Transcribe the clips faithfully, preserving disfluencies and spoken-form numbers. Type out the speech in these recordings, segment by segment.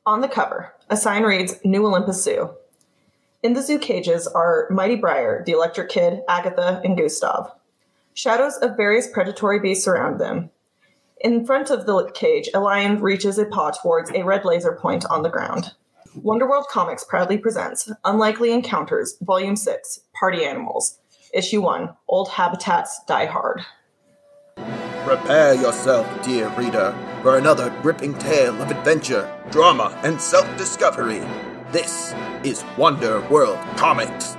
On the cover, a sign reads, New Olympus Zoo. In the zoo cages are Mighty Briar, the Electric Kid, Agatha, and Gustav. Shadows of various predatory beasts surround them. In front of the cage, a lion reaches a paw towards a red laser point on the ground. Wonderworld Comics proudly presents Unlikely Encounters, Volume six, Party Animals, Issue one, Old Habitats Die Hard. Prepare yourself, dear reader, for another gripping tale of adventure, drama, and self-discovery. This is Wonder World Comics.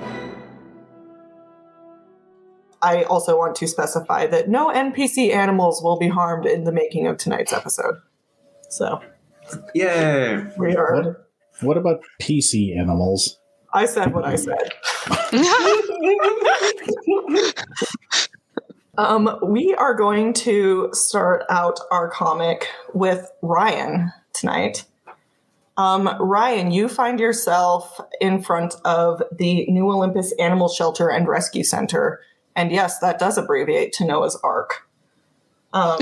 I also want to specify that no N P C animals will be harmed in the making of tonight's episode. So, yay! We are. What, what about P C animals? I said what I said. um, we are going to start out our comic with Ryan tonight. Um, Ryan, you find yourself in front of the New Olympus Animal Shelter and Rescue Center. And yes, that does abbreviate to Noah's Ark. Um,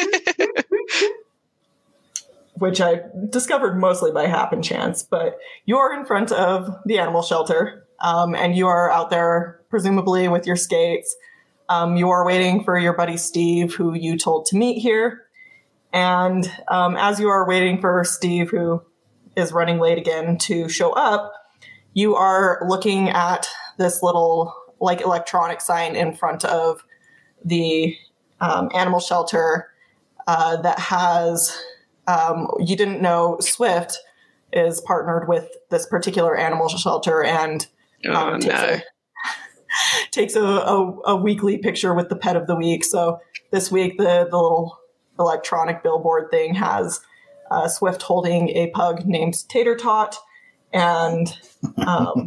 which I discovered mostly by happen chance. But you're in front of the animal shelter, um, and you are out there, presumably with your skates. Um, you are waiting for your buddy Steve, who you told to meet here. And um, as you are waiting for Steve, who is running late again, to show up, you are looking at this little like electronic sign in front of the um, animal shelter uh, that has, um, you didn't know Swift is partnered with this particular animal shelter and um, oh, takes, no. a, takes a, a, a weekly picture with the pet of the week. So this week, the, the little electronic billboard thing has uh, Swift holding a pug named Tater Tot, and um,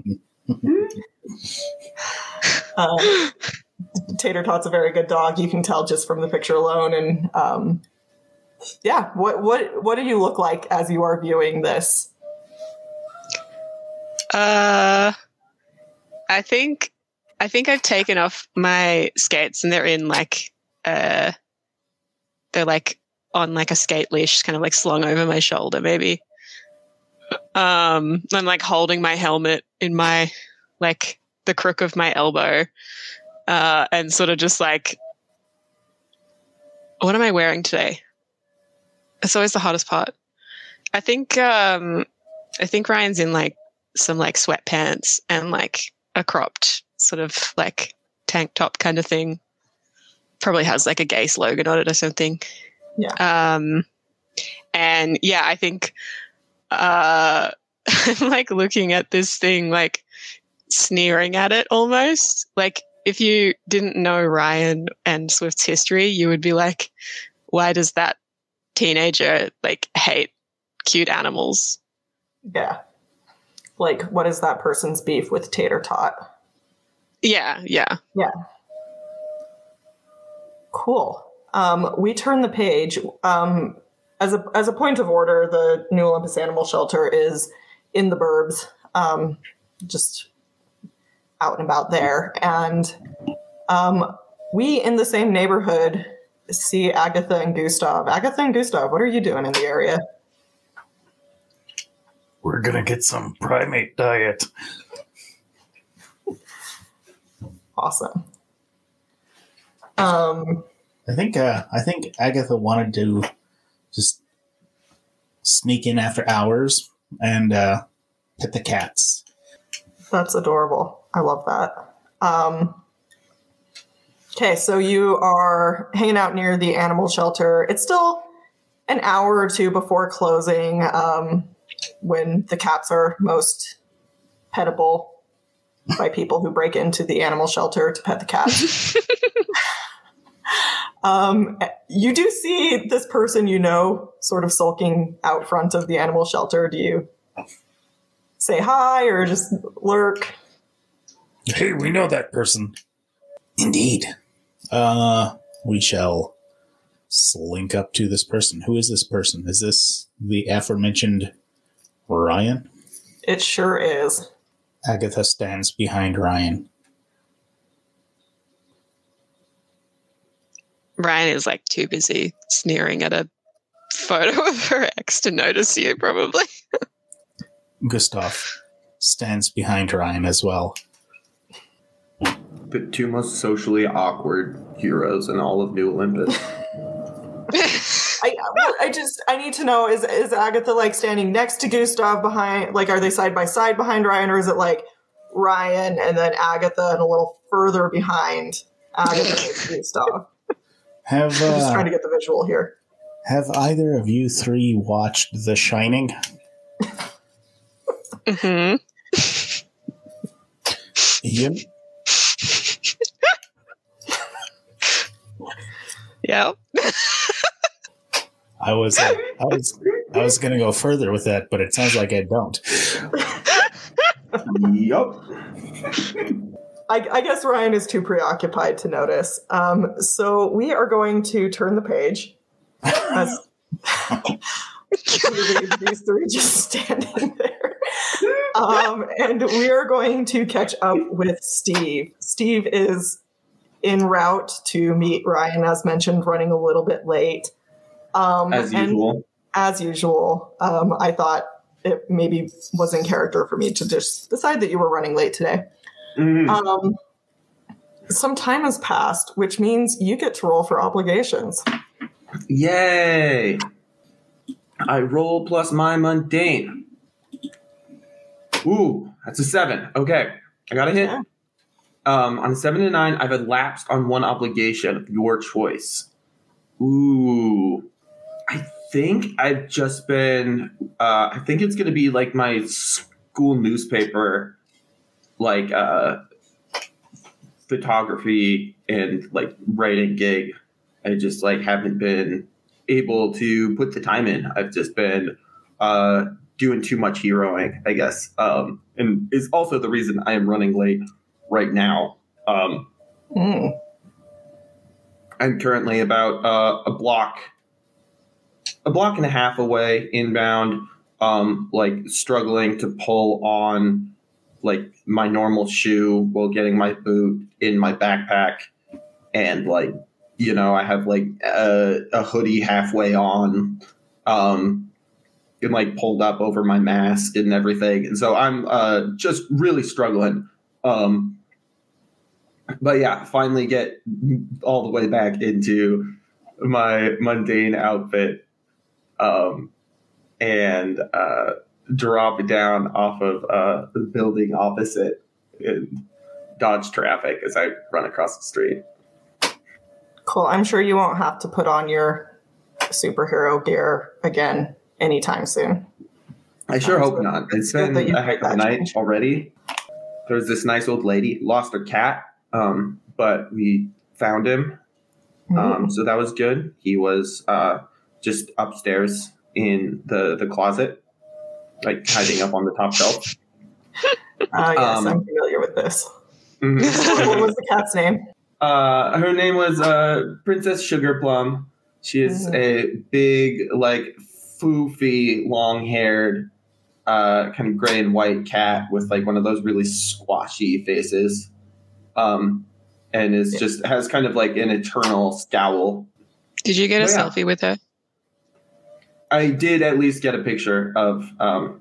uh, Tater Tot's a very good dog. You can tell just from the picture alone. And um, yeah, what what what do you look like as you are viewing this? Uh, I think I think I've taken off my skates, and they're in like uh, they're like on like a skate leash, kind of like slung over my shoulder, maybe. Um, I'm like holding my helmet in my like the crook of my elbow, uh, and sort of just like, what am I wearing today? It's always the hardest part. I think um, I think Ryan's in like some like sweatpants and like a cropped sort of like tank top kind of thing. Probably has like a gay slogan on it or something. Yeah. Um, and yeah, I think uh, I'm like looking at this thing, like sneering at it almost. Like if you didn't know Ryan and Swift's history, you would be like, why does that teenager like hate cute animals? Yeah. Like, what is that person's beef with Tater Tot? Yeah, yeah. Yeah. Cool. Um, we turn the page. Um, as a as a point of order, the New Olympus Animal Shelter is in the burbs, um, just out and about there. And um, we, in the same neighborhood, see Agatha and Gustav. Agatha and Gustav, what are you doing in the area? We're gonna get some primate diet. Awesome. Um, I think uh, I think Agatha wanted to just sneak in after hours and uh, pet the cats. That's adorable. I love that. Um, okay, so you are hanging out near the animal shelter. It's still an hour or two before closing, um, when the cats are most petable by people who break into the animal shelter to pet the cats. um, you do see this person you know sort of sulking out front of the animal shelter. Do you say hi or just lurk? Hey, we know that person. Indeed. Uh, we shall slink up to this person. Who is this person? Is this the aforementioned Ryan? It sure is. Agatha stands behind Ryan. Ryan is like too busy sneering at a photo of her ex to notice you, probably. Gustav stands behind Ryan as well. The two most socially awkward heroes in all of New Olympus. I well, I just I need to know, is is Agatha like standing next to Gustav behind, like are they side by side behind Ryan, or is it like Ryan and then Agatha and a little further behind Agatha and Gustav? Have I'm just uh, trying to get the visual here. have either of you three watched The Shining? Mm-hmm. Yep. Yep. I was uh, I was I was gonna go further with that, but it sounds like I don't. Yup. I, I guess Ryan is too preoccupied to notice. Um, so we are going to turn the page. As these three just standing there. Um, and we are going to catch up with Steve. Steve is en route to meet Ryan, as mentioned, running a little bit late. Um, As and usual. As usual. Um, I thought it maybe was in character for me to just decide that you were running late today. Mhm. Um, some time has passed, which means you get to roll for obligations. Yay! I roll plus my mundane. Ooh, that's a seven. Okay, I got a hit. Yeah. Um, on a seven to nine, I've elapsed on one obligation of your choice. Ooh, I think I've just been. Uh, I think it's going to be like my school newspaper, like uh, photography and like writing gig. I just like haven't been able to put the time in. I've just been uh, doing too much heroing, I guess, um, and is also the reason I am running late right now. Um, Mm. I'm currently about uh, a block, a block and a half away inbound, um, like struggling to pull on like my normal shoe while getting my boot in my backpack, and like, you know, I have like a, a hoodie halfway on, um, and like pulled up over my mask and everything. And so I'm uh, just really struggling. Um, but yeah, finally get all the way back into my mundane outfit, um, and uh, drop down off of uh, the building opposite and dodge traffic as I run across the street. Cool. I'm sure you won't have to put on your superhero gear again anytime soon. I sure Sounds hope good. not. It's Good been that you a heck made of a that night change. already. There's this nice old lady, lost her cat, um, but we found him. Um, so that was good. He was uh, just upstairs in the, the closet, like hiding up on the top shelf. Ah, yes, um, I'm familiar with this. Mhm. What was the cat's name? Uh, her name was uh, Princess Sugar Plum. She is Mhm. a big, like, foofy, long-haired, uh, kind of gray and white cat with like one of those really squashy faces, um, and is Yeah. just has kind of like an eternal scowl. Did you get a Oh, yeah. selfie with her? I did at least get a picture of um,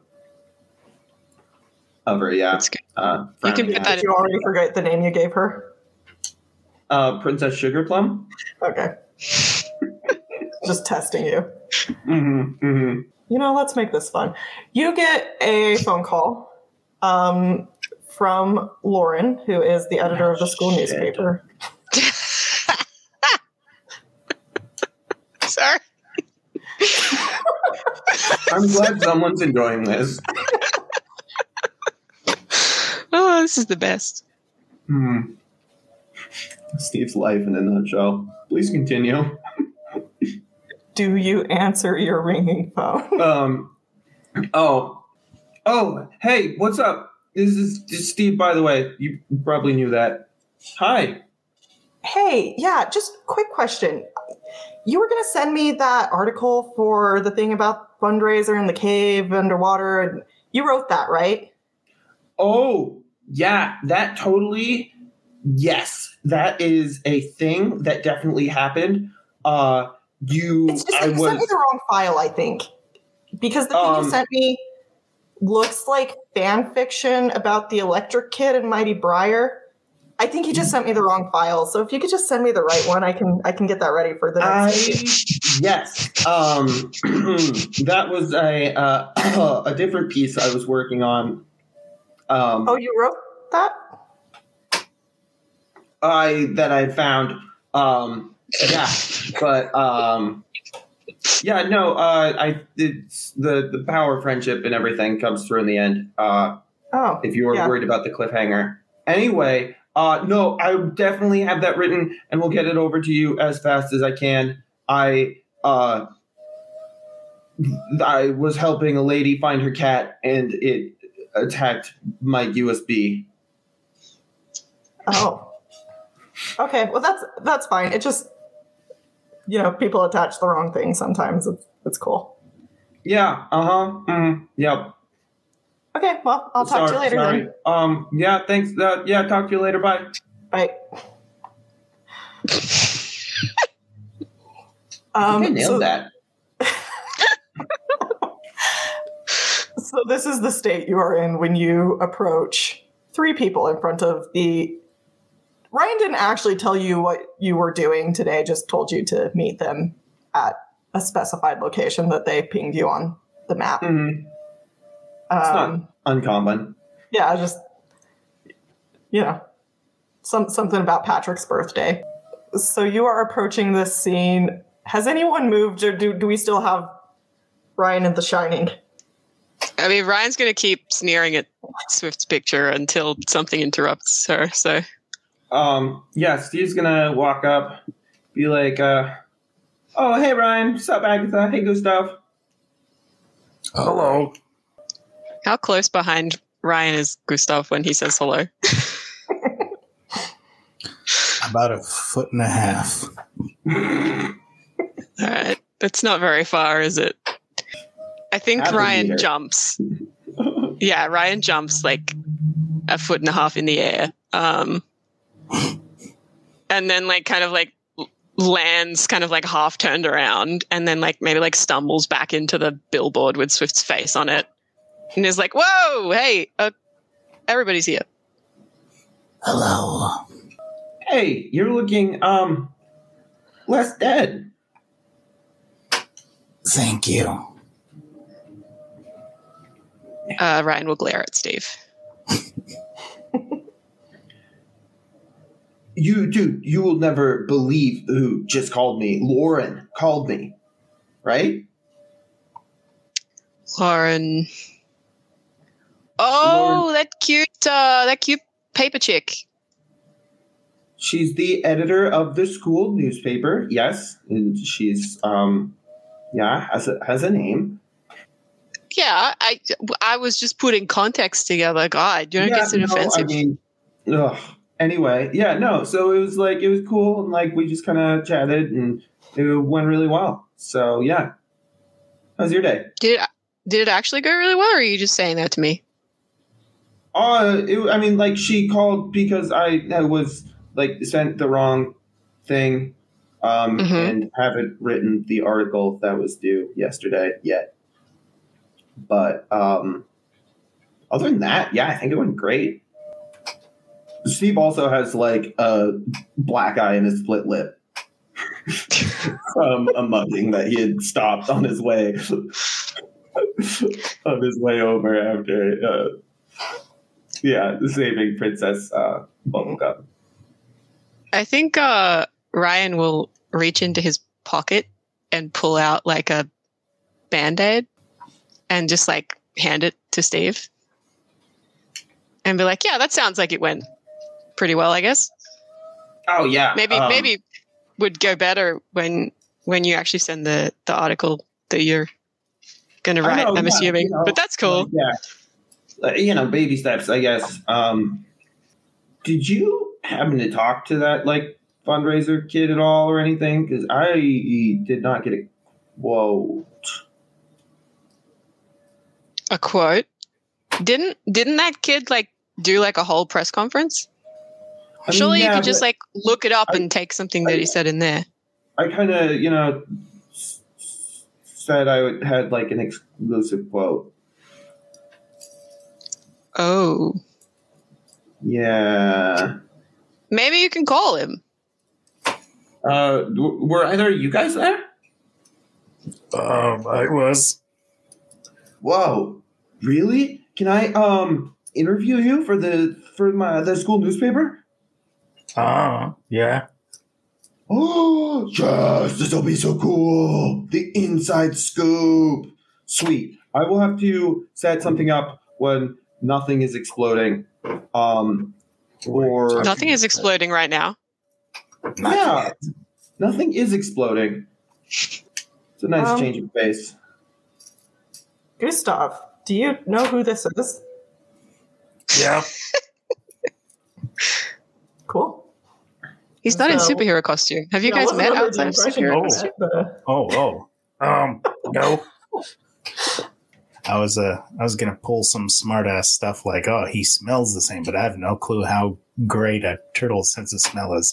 of her. Yeah, That's good. uh, You can frowning put at- that Did you already forget the name you gave her? uh, Princess Sugar Plum. Okay. Just testing you. Mm-hmm, mm-hmm. You know, let's make this fun. You get a phone call um, from Lauren, who is the editor of the school Shit. newspaper. Sorry. I'm glad someone's enjoying this. Oh, this is the best. Hmm. Steve's life in a nutshell. Please continue. Do you answer your ringing phone? Um. Oh. Oh. Hey, what's up? This is, this is Steve. By the way, you probably knew that. Hi. Hey, yeah, just quick question. You were going to send me that article for the thing about fundraiser in the cave underwater, and you wrote that, right? Oh, yeah. That totally. Yes, that is a thing that definitely happened. Uh, you, It's just I that you was. sent me the wrong file, I think. Because the thing Um, you sent me looks like fan fiction about the Electric Kid and Mighty Briar. I think you just sent me the wrong file. So if you could just send me the right one, I can I can get that ready for the I next. yes. Um, that was a uh, a different piece I was working on. Um, Oh, you wrote that? I that I found. Um, yeah, but um, yeah, no. Uh, I it's the the power of friendship and everything comes through in the end. Uh, Oh, if you were yeah. worried about the cliffhanger, anyway. Uh, no, I definitely have that written, and we'll get it over to you as fast as I can. I uh, I was helping a lady find her cat, and it attacked my U S B. Oh. Okay, well that's that's fine. It just, you know, people attach the wrong thing sometimes. It's it's cool. Yeah. Uh huh. Mm, yep. Okay, well I'll talk to you later sorry. then. Um. Yeah. Thanks. Uh, yeah. Talk to you later. Bye. Bye. I um, think I nailed so, that. so this is the state you are in when you approach three people in front of the. Ryan didn't actually tell you what you were doing today, just told you to meet them at a specified location that they pinged you on the map. Mm-hmm. It's Um, not uncommon. yeah, just, you know, some, something about Patrick's birthday. So you are approaching this scene. Has anyone moved, or do, do we still have Ryan in The Shining? I mean, Ryan's going to keep sneering at Swift's picture until something interrupts her. So, Um. Yeah. Steve's gonna walk up, be like, uh, "Oh, hey Ryan. What's up, Agatha? Hey, Gustav." Hello. how close behind Ryan is Gustav when he says hello? About a foot and a half. All right, that's not very far, is it? I think Half a Ryan meter. jumps. Yeah, Ryan jumps like a foot and a half in the air. Um, and then like kind of like lands kind of like half turned around and then like maybe like stumbles back into the billboard with Swift's face on it. And is like, whoa, hey, uh, everybody's here. Hello. Hey, you're looking um less dead. Thank you. Uh, Ryan will glare at Steve. You, dude, you will never believe who just called me. Lauren called me, right? Lauren. Oh, Lauren. that cute, uh, that cute paper chick. She's the editor of the school newspaper. Yes, and she's um, yeah, has a has a name. Yeah, I, I was just putting context together. God, you don't yeah, get so no, offensive. I mean, ugh. Anyway, yeah, no. So it was like it was cool, and like we just kind of chatted, and it went really well. So yeah, how's your day? Did it, did it actually go really well, or are you just saying that to me? Uh, it, I mean, like she called because I, I was like sent the wrong thing, um, Mhm. and haven't written the article that was due yesterday yet. But um, other than that, yeah, I think it went great. Steve also has like a black eye and a split lip from a mugging that he had stopped on his way on his way over after, uh, yeah, saving Princess uh, Bubblegum. I think uh, Ryan will reach into his pocket and pull out like a Band-Aid and just like hand it to Steve and be like, yeah, that sounds like it went pretty well, I guess. Oh yeah, Maybe um, maybe would go better when when you actually send the, the article that you're going to I write, know, I'm yeah, assuming. you know, But that's cool. like, yeah, Uh, you know, baby steps, I guess. Um, did you happen to talk to that like fundraiser kid at all or anything? Because I did not get a quote. A quote. Didn't didn't that kid like do like a whole press conference? I mean, Surely yeah, you could just but like look it up I- and take something that I- he said in there. I kind of, you know, said I would, had like an exclusive quote. Oh. Yeah. Maybe you can call him. Uh, w- were either of you guys there? Um, I was. Whoa, really? Can I um interview you for the for my the school newspaper? Ah, uh, yeah. Oh, yes, this will be so cool. The inside scoop. Sweet. I will have to set something up when nothing is exploding. Um, or Nothing is exploding right now. yeah, nothing is exploding. It's a nice Um, change of pace. Gustav, do you know who this is? Yeah. Cool. He's not in So- superhero costume. Have you Yeah, guys wasn't met under the outside of impression superhero you costume? met, but- Oh, oh. Um, no. I was uh, I was gonna pull some smart ass stuff like, oh, he smells the same, but I have no clue how great a turtle's sense of smell is.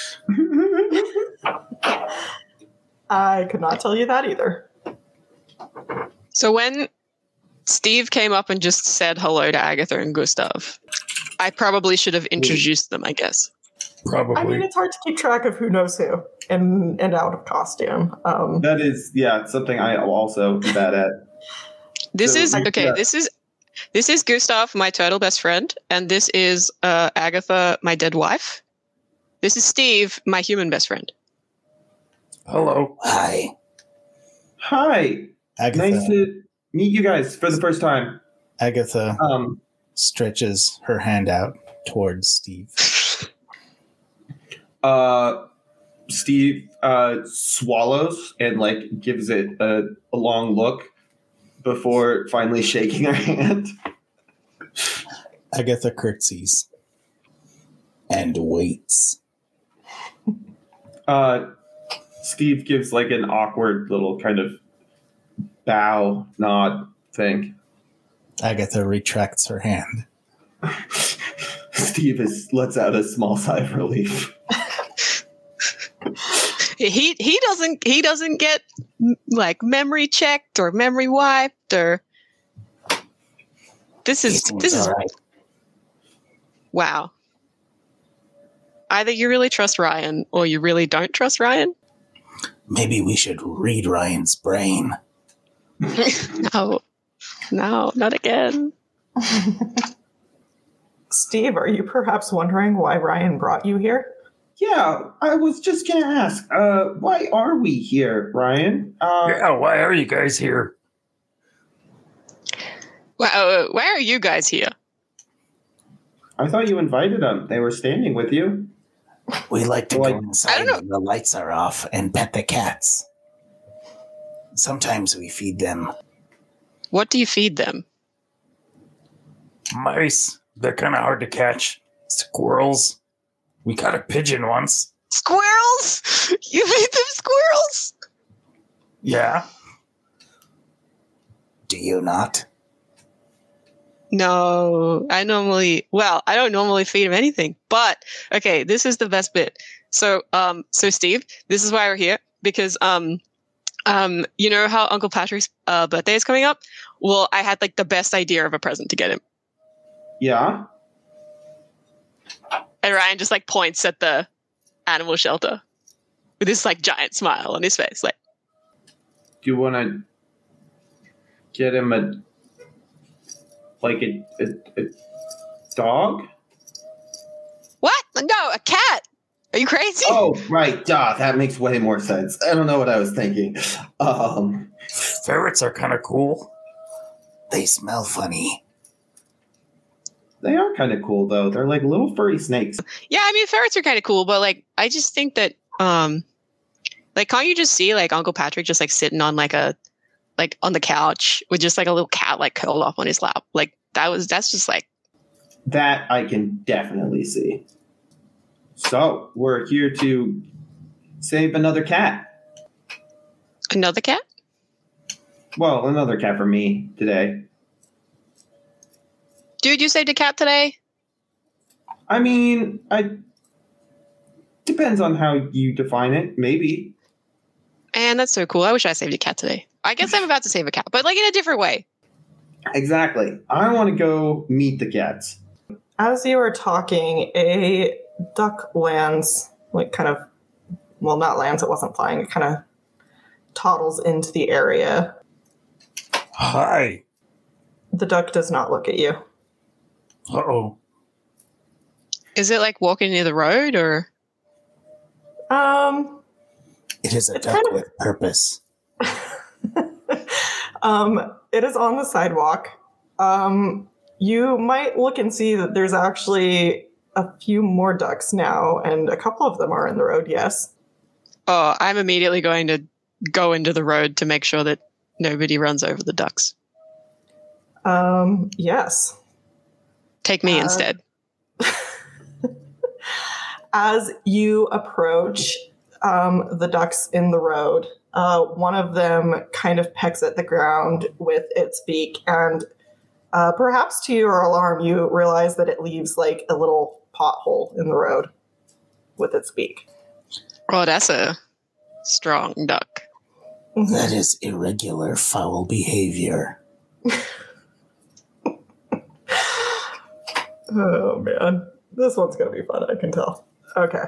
I could not tell you that either. So when Steve came up and just said hello to Agatha and Gustav, I probably should have introduced them, I guess. Probably. I mean, it's hard to keep track of who knows who in and out of costume. Um, That is, yeah, something I also am bad at. This So, is okay. yeah. This is this is Gustav, my turtle best friend, and this is uh, Agatha, my dead wife. This is Steve, my human best friend. Hello. Hi. Hi, Agatha. nice to meet you guys for the first time. Agatha Um, stretches her hand out towards Steve. uh, Steve uh, swallows and like gives it a, a long look before finally shaking her hand. Agatha curtsies and waits. Uh, Steve gives like an awkward little kind of bow nod thing. Agatha retracts her hand. Steve is lets out a small sigh of relief. He he doesn't he doesn't get m- like memory checked or memory wiped or this is this is wow. Either you really trust Ryan or you really don't trust Ryan. Maybe we should read Ryan's brain. No, no, not again. Steve, are you perhaps wondering why Ryan brought you here? Yeah, I was just gonna ask, uh, why are we here, Ryan? Uh, Yeah, why are you guys here? Wow, why are you guys here? I thought you invited them. They were standing with you. We like to Like- go I inside don't know. when the lights are off and pet the cats. Sometimes we feed them What do you feed them? Mice. They're kind of hard to catch. Squirrels. We caught a pigeon once. Squirrels? You feed them squirrels? Yeah. Do you not? No, I normally, well, I don't normally feed him anything, but okay, this is the best bit. So, um, so Steve, this is why we're here because, um, um, you know how Uncle Patrick's uh, birthday is coming up? Well, I had like the best idea of a present to get him. Yeah. And Ryan just like points at the animal shelter with this like giant smile on his face. Like, Do you want to get him a like a, a, a dog? what? No, a cat. Are you crazy? Oh, right. Duh, that makes way more sense. I don't know what I was thinking. Um, Ferrets are kind of cool. They smell funny. they are kind of cool though. They're like little furry snakes. Yeah, I mean ferrets are kind of cool, but like I just think that um like can't you just see like Uncle Patrick just like sitting on like a like on the couch with just like a little cat like curled up on his lap? Like that was that's just like That I can definitely see. So we're here to save another cat. another cat? Well, another cat for me today. Dude, you saved a cat today? I mean, I depends on how you define it. Maybe. Man, that's so cool. I wish I saved a cat today. I guess I'm about to save a cat, but like in a different way. Exactly. I want to go meet the cats. As you are talking, a duck lands, like kind of, well, not lands, it wasn't flying, it kind of toddles into the area. Hi. The duck does not look at you. Uh-oh. Is it like walking near the road or? Um, It is a It's duck kind of- with purpose. um, it is on the sidewalk. Um, you might look and see that there's actually a few more ducks now, and a couple of them are in the road, yes. Oh, I'm immediately going to go into the road to make sure that nobody runs over the ducks. Um, yes. Take me Uh, instead. As you approach um, the ducks in the road, uh, one of them kind of pecks at the ground with its beak, and uh, perhaps to your alarm, you realize that it leaves like a little pothole in the road with its beak. Oh, that's a strong duck. That is irregular foul behavior. Oh man, this one's gonna be fun, I can tell. Okay.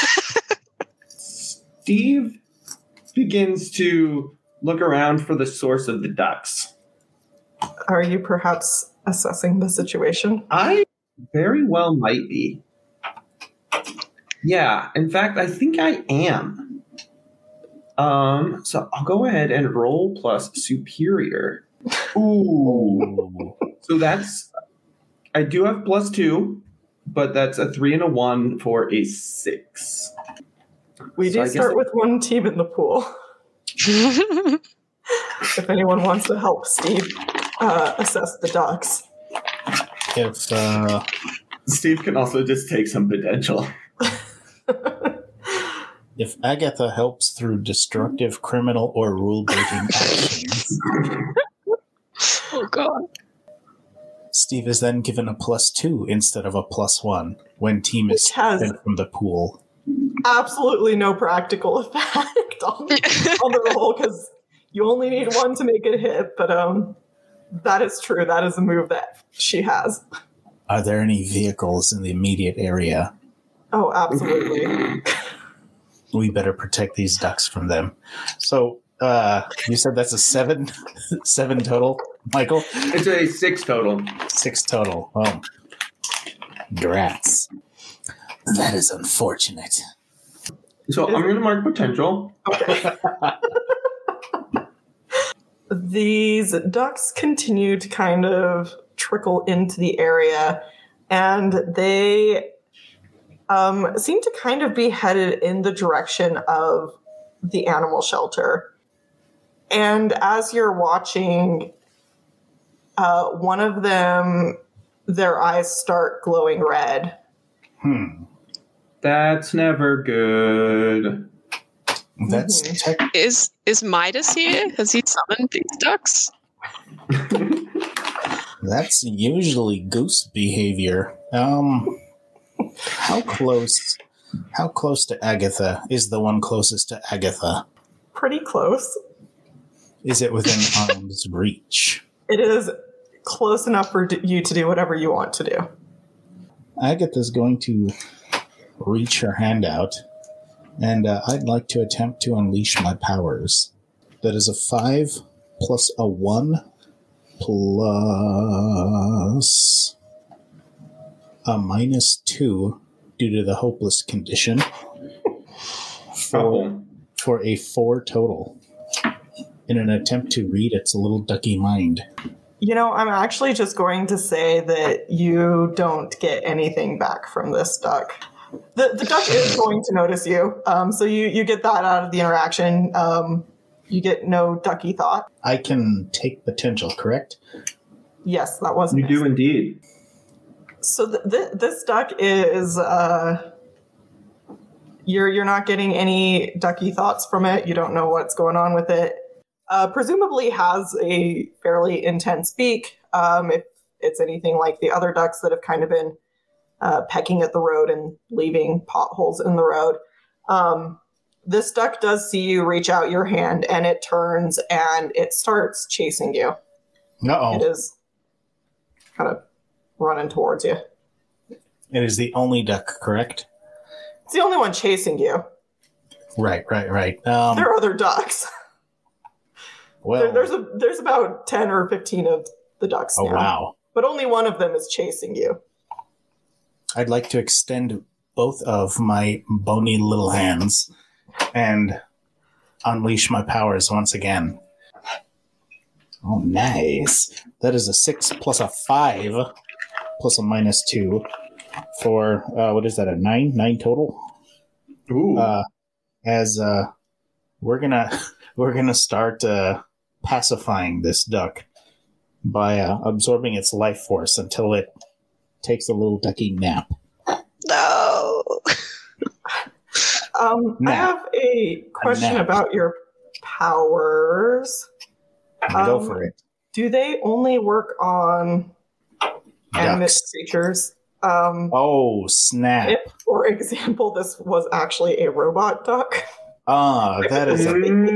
Steve begins to look around for the source of the ducks. Are you perhaps assessing the situation? I very well might be. Yeah, in fact, I think I am. Um, so I'll go ahead and roll plus superior. Ooh. So that's, I do have plus two, but that's a three and a one for a six. We So I do guess start I- with one team in the pool. If anyone wants to help Steve uh, assess the ducks. If uh, Steve can also just take some potential. if Agatha helps through destructive, criminal, or rule-breaking actions, Oh, God. Steve is then given a plus two instead of a plus one when team is Which has- sent from the pool. Absolutely no practical effect on, on the roll because you only need one to make it hit. But um, that is true. That is a move that she has. Are there any vehicles in the immediate area? Oh, absolutely. We better protect these ducks from them. So, uh, you said that's a seven, seven total, Michael? It's a six total. Six total. Oh, drats. That is unfortunate. So I'm going to mark potential. Okay. These ducks continue to kind of trickle into the area, and they um, seem to kind of be headed in the direction of the animal shelter. And as you're watching, uh, one of them, their eyes start glowing red. Hmm. That's never good. That's Mhm. tech- Is is Midas here? Has he summoned these ducks? that's usually goose behavior. Um, how close? How close to Agatha is the one closest to Agatha? Pretty close. Is it within arm's reach? It is close enough for d- you to do whatever you want to do. Agatha's going to reach her hand out, and uh, I'd like to attempt to unleash my powers. That is a five plus a one plus a minus two due to the hopeless condition for, Oh. for a four total. In an attempt to read its little ducky mind. You know, I'm actually just going to say that you don't get anything back from this duck. The the duck is going to notice you, um, so you, you get that out of the interaction. Um, you get no ducky thought. I can take potential, correct? Yes, that was You do indeed. So th- th- this duck is uh, you're you're not getting any ducky thoughts from it. You don't know what's going on with it. Uh, presumably has a fairly intense beak. Um, if it's anything like the other ducks that have kind of been uh, pecking at the road and leaving potholes in the road. Um, this duck does see you reach out your hand, and it turns and it starts chasing you. Uh-oh. It is kind of running towards you. It is the only duck, correct? It's the only one chasing you. Right, right, right. Um, There are other ducks. well, There, there's a there's about ten or fifteen of the ducks oh, now. wow. But only one of them is chasing you. I'd like to extend both of my bony little hands and unleash my powers once again. Oh, nice. That is a six plus a five plus a minus two for, uh, what is that, a nine? Nine total? Ooh. Uh, as uh, we're gonna we're gonna start uh, pacifying this duck by uh, absorbing its life force until it takes a little ducky nap. No. Um, I Nap. have a question nap. about your powers. Go Um, for it. Do they only work on animate Ducks. creatures? Um, Oh, snap. if, for example, this was actually a robot duck. Ah, that is a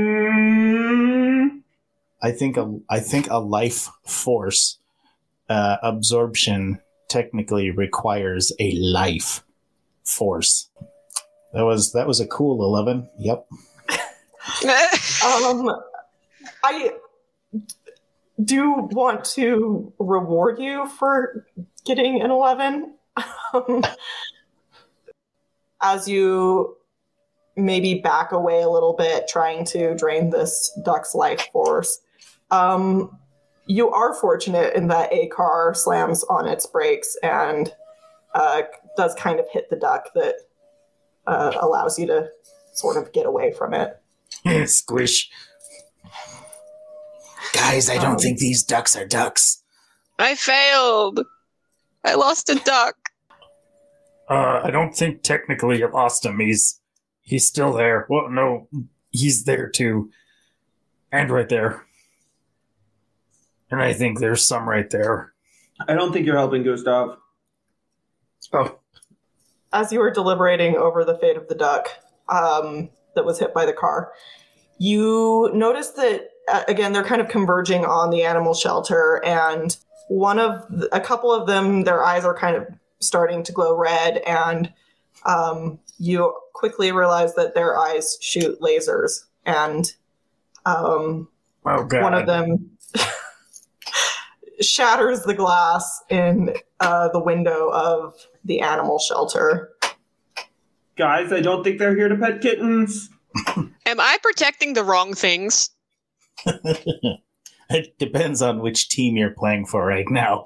Mm, I think a I think a life force uh, absorption technically requires a life force. That was that was a cool eleven. Yep. Um, I do want to reward you for getting an eleven. Um, as you maybe back away a little bit, trying to drain this duck's life force. Um, you are fortunate in that a car slams on its brakes and uh, does kind of hit the duck that uh, allows you to sort of get away from it. Squish. Guys, I don't Um, think these ducks are ducks. I failed. I lost a duck. Uh, I don't think technically you lost him. He's he's still there. Well, no, he's there too, and right there. And I think there's some right there. I don't think you're helping, Gustav. Oh, As you were deliberating over the fate of the duck um, that was hit by the car, you notice that, uh, again, they're kind of converging on the animal shelter, and one of the, a couple of them, their eyes are kind of starting to glow red, and um, you quickly realize that their eyes shoot lasers, and um, oh God. one of them shatters the glass in uh, the window of the animal shelter. Guys, I don't think they're here to pet kittens. Am I protecting the wrong things? It depends on which team you're playing for right now.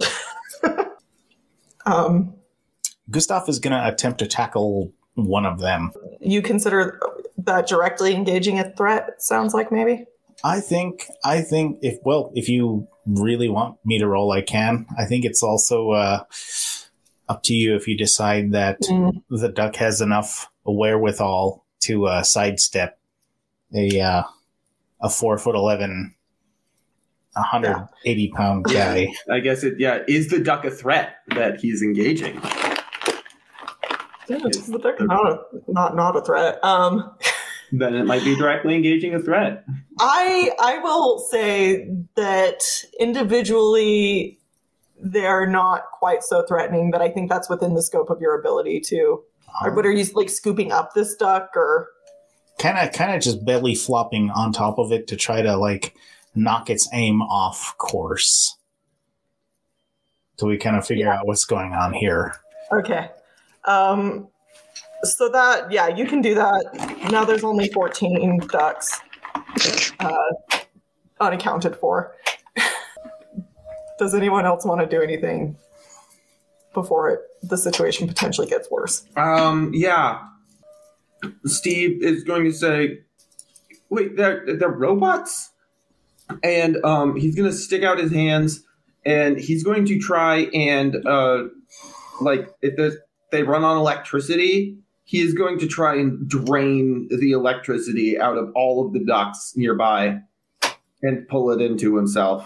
Um, Gustav is going to attempt to tackle one of them. you consider that directly engaging a threat, it sounds like maybe? I think, I think if, well, if you really want me to roll, I can. I think it's also uh, up to you if you decide that Mm. the duck has enough wherewithal to uh, sidestep a uh, a four foot eleven, one hundred eighty pound guy. I guess it, yeah, is the duck a threat that he's engaging? Yeah, it's the duck, not a, not, not a threat. Um, Then it might be directly engaging a threat. I I will say that individually they're not quite so threatening, but I think that's within the scope of your ability to. Or, but are you like scooping up this duck or? Kind of, kind of just belly flopping on top of it to try to like knock its aim off course. So we kind of figure Yeah. out what's going on here. Okay. Um, so that, yeah, you can do that. Now there's only fourteen ducks uh, unaccounted for. Does anyone else want to do anything before it, the situation potentially gets worse? Um, yeah. Steve is going to say, wait, they're, they're robots? And um, he's going to stick out his hands, and he's going to try and, uh, like, if there's, they run on electricity, he is going to try and drain the electricity out of all of the ducts nearby and pull it into himself.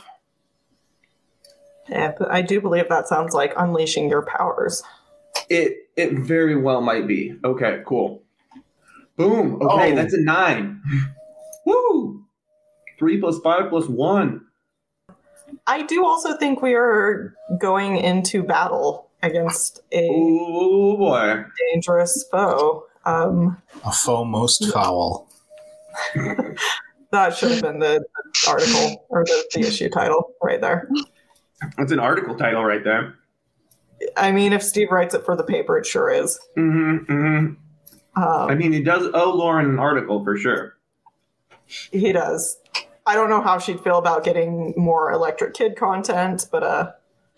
Yeah, but I do believe that sounds like unleashing your powers. It it very well might be. Okay, cool. Boom. Okay, Oh. that's a nine. Woo! Three plus five plus one. I do also think we are going into battle against a Oh boy. dangerous foe. Um, A foe most foul. that should have been the, the article or the, the issue title right there. That's an article title right there. I mean, if Steve writes it for the paper, it sure is. Mm-hmm. Mm-hmm. Um, I mean, he does owe Lauren an article for sure. he does. I don't know how she'd feel about getting more Electric Kid content, but uh,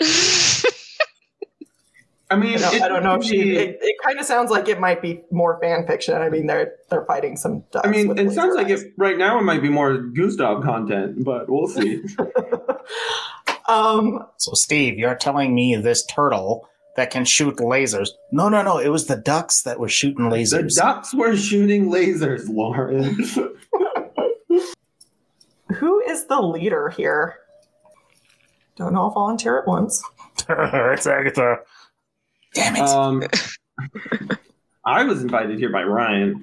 I mean, I don't, it I don't know if could she. be- It, it kind of sounds like it might be more fan fiction. I mean, they're they're fighting some. Ducks I mean, with it sounds laser like eyes. it right now. It might be more Gustav content, but we'll see. um, So, Steve, you're telling me this turtle that can shoot lasers? No, no, no. It was the ducks that were shooting the lasers. ducks were shooting lasers, Lauren. who is the leader here? Don't know. I'll volunteer at once. It's Agatha. Damn it. um, I was invited here by Ryan.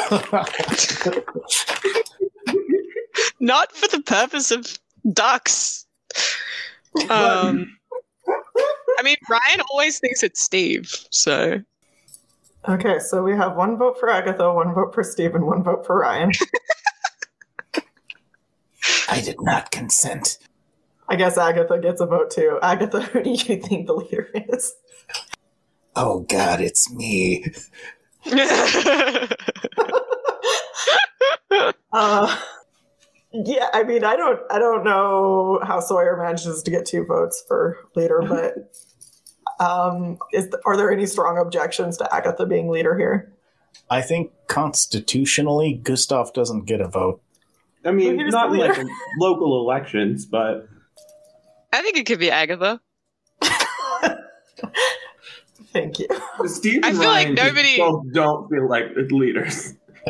Not for the purpose of ducks. Um, I mean, Ryan always thinks it's Steve, so Okay, so we have one vote for Agatha, one vote for Steve, and one vote for Ryan. I did not consent. I guess Agatha gets a vote too. Agatha, who do you think the leader is? Oh, God, it's me. Uh, yeah, I mean, I don't, I don't know how Sawyer manages to get two votes for leader, but um, is are there any strong objections to Agatha being leader here? I think constitutionally, Gustav doesn't get a vote. I mean, Here's not the like leader. local elections, but I think it could be Agatha. Thank you. Steve and I feel like Ryan just nobody- both don't feel like leaders.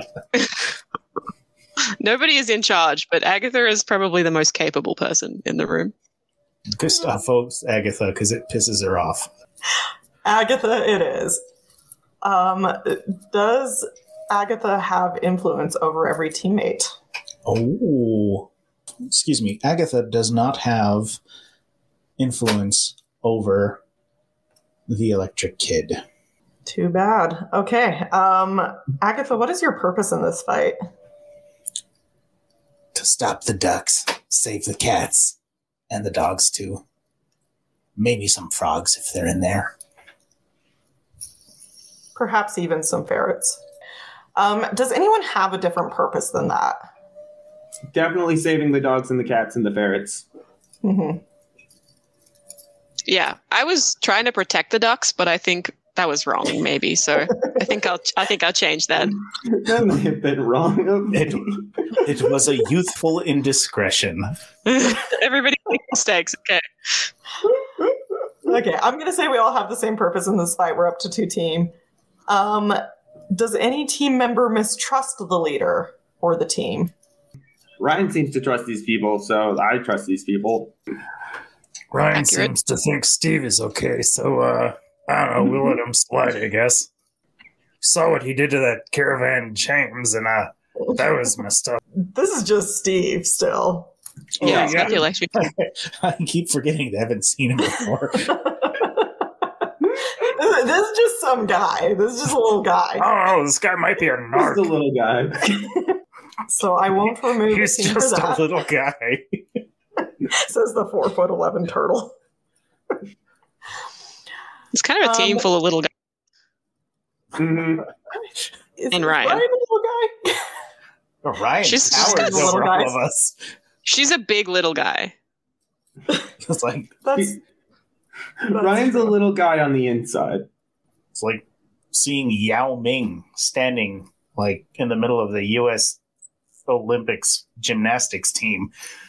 Nobody is in charge, but Agatha is probably the most capable person in the room. Gustav votes Agatha because it pisses her off. Agatha, it is. Um, does Agatha have influence over every teammate? Oh, excuse me. Agatha does not have influence over the Electric Kid. Too bad. Okay. Um, Agatha, what is your purpose in this fight? To stop the ducks, save the cats, and the dogs too. Maybe some frogs if they're in there. Perhaps even some ferrets. Um, does anyone have a different purpose than that? Definitely saving the dogs and the cats and the ferrets. Mm-hmm. Yeah, I was trying to protect the ducks, but I think that was wrong. Maybe so. I think I'll. I think I'll change that. That may have been wrong of me. It, it was a youthful indiscretion. Everybody makes mistakes. Okay. Okay, I'm going to say we all have the same purpose in this fight. We're up to two team. Um, does any team member mistrust the leader or the team? Ryan seems to trust these people, so I trust these people. Ryan Accurate. seems to think Steve is okay, so uh, I don't know. We'll let him slide, I guess. Saw what he did to that caravan James, and uh, that was messed up. This is just Steve still. Yeah, yeah. speculation. I keep forgetting they haven't seen him before. this, this is just some guy. This is just a little guy. I don't know. This guy might be a Just narc. a little guy. So I won't remove He's the team for just a that, little guy. says the four foot eleven turtle. It's kind of a team Um, full of little guys. hmm Is And is Ryan. a little guy? Ryan She's- she's towers got the little over all guys. of us. She's a big little guy. It's like That's, Ryan's a little guy on the inside. it's like seeing Yao Ming standing like in the middle of the U S Olympics gymnastics team.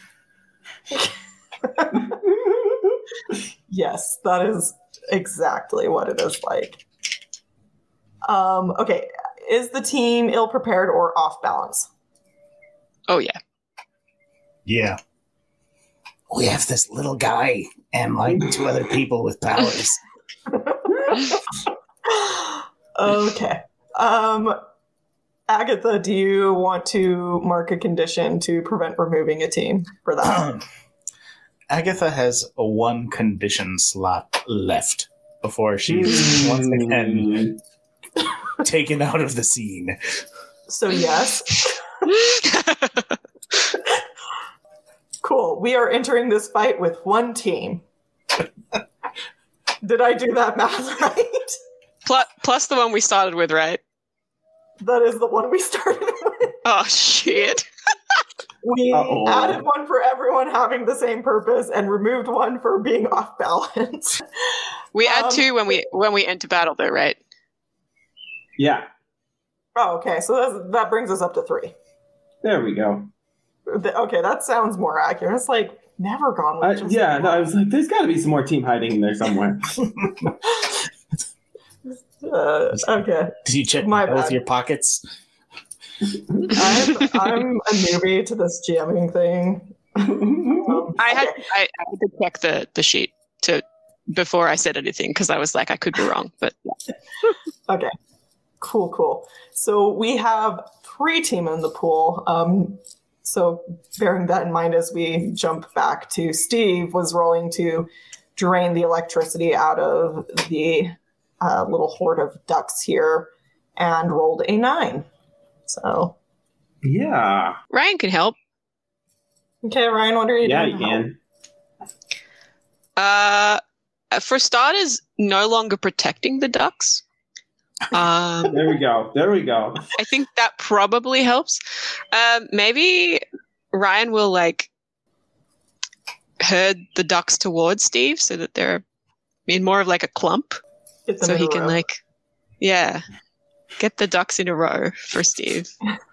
yes, that is exactly what it is like. Um, okay, is the team ill prepared or off balance? Oh yeah. Yeah. We have this little guy and like two other people with powers. Okay. Um, Agatha, do you want to mark a condition to prevent removing a team for that? Agatha has a one condition slot left before she's once again taken out of the scene. So yes. Cool. We are entering this fight with one team. Did I do that math right? Plus, plus the one we started with, right? That is the one we started with. Oh, shit. We Uh-oh. added one for everyone having the same purpose and removed one for being off balance. We add Um, two when we when we enter battle, though, right? Yeah, Oh, okay. So that's, that brings us up to three. there we go. The- Okay, that sounds more accurate. It's like never gone with I, just yeah, one. no, I was like, there's got to be some more team hiding in there somewhere. Uh, okay. Did you check My both bad. your pockets? I'm, I'm a newbie to this jamming thing. Um, I had okay. I, I had to check the, the sheet to before I said anything because I was like I could be wrong, but yeah. Okay. Cool, cool. So we have three team in the pool. Um, so bearing that in mind as we jump back to Steve was rolling to drain the electricity out of the uh, little horde of ducks here and rolled a nine. So, Yeah, Ryan can help. okay, Ryan, what are you yeah, doing? you can. Uh, for starters, no longer protecting the ducks. Um, There we go. There we go. I think that probably helps. Um, maybe Ryan will like herd the ducks towards Steve so that they're in more of like a clump, Get them so in he a can row. like, yeah, get the ducks in a row for Steve.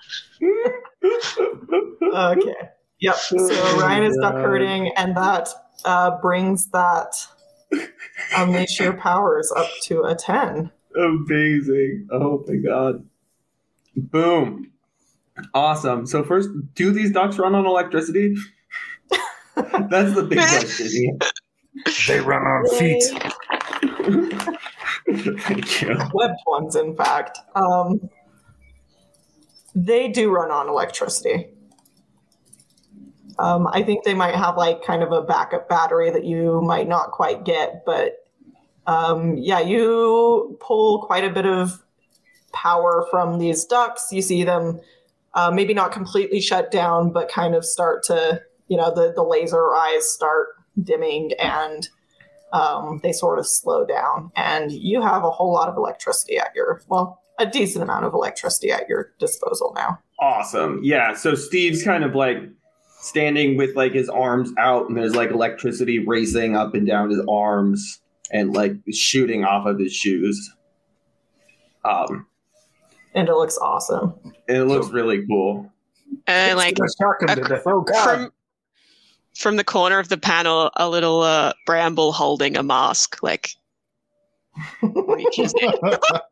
Okay. Yep. So Ryan is duck herding, and that uh, brings that unleash your powers up to a ten. Amazing. Oh my god. Boom. Awesome. So first, do these ducks run on electricity? That's the big question. They run on feet. Thank you. Webbed ones, in fact. Um, they do run on electricity. Um, I think they might have like kind of a backup battery that you might not quite get, but um, yeah, you pull quite a bit of power from these ducks. You see them uh, maybe not completely shut down, but kind of start to, you know, the, the laser eyes start dimming and um, they sort of slow down. And you have a whole lot of electricity at your, well, a decent amount of electricity at your disposal now. Awesome. Yeah. So Steve's kind of like standing with like his arms out, and there's like electricity racing up and down his arms and like shooting off of his shoes. Um, And it looks awesome. and it looks really cool. And like Gonna shock him to ac- death. Oh god! from from the corner of the panel, a little uh, bramble holding a mask, like reaches in.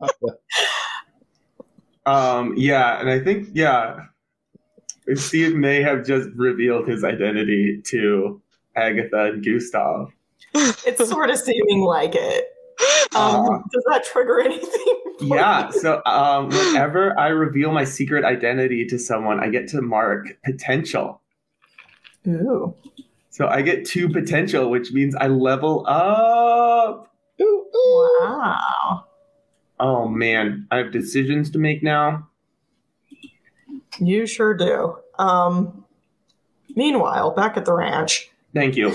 Um, yeah, and I think yeah, Steve may have just revealed his identity to Agatha and Gustav. It's sort of seeming like it. Um, Uh, does that trigger anything? for Yeah, you? so um, whenever I reveal my secret identity to someone, I get to mark potential. Ooh. So I get two potential, which means I level up. Ooh, ooh. Wow. Oh man, I have decisions to make now. You sure do. Um, meanwhile, back at the ranch. Thank you.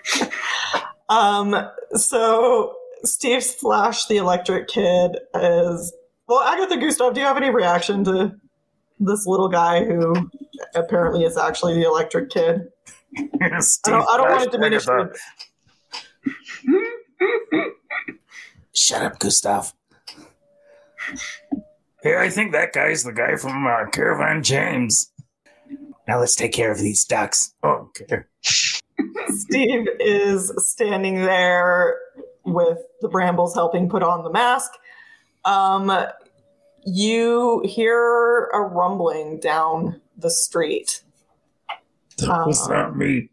Um, so Steve Splash, the electric kid, is well. Agatha, Gustav, do you have any reaction to this little guy who apparently is actually the electric kid? I Steve don't, I don't want to Flash diminish Agatha. the Shut up, Gustav. Hey, I think that guy's the guy from uh, Caravan James. Now let's take care of these ducks. Oh, okay. Steve is standing there with the brambles helping put on the mask. Um, you hear a rumbling down the street. That was Um, not me.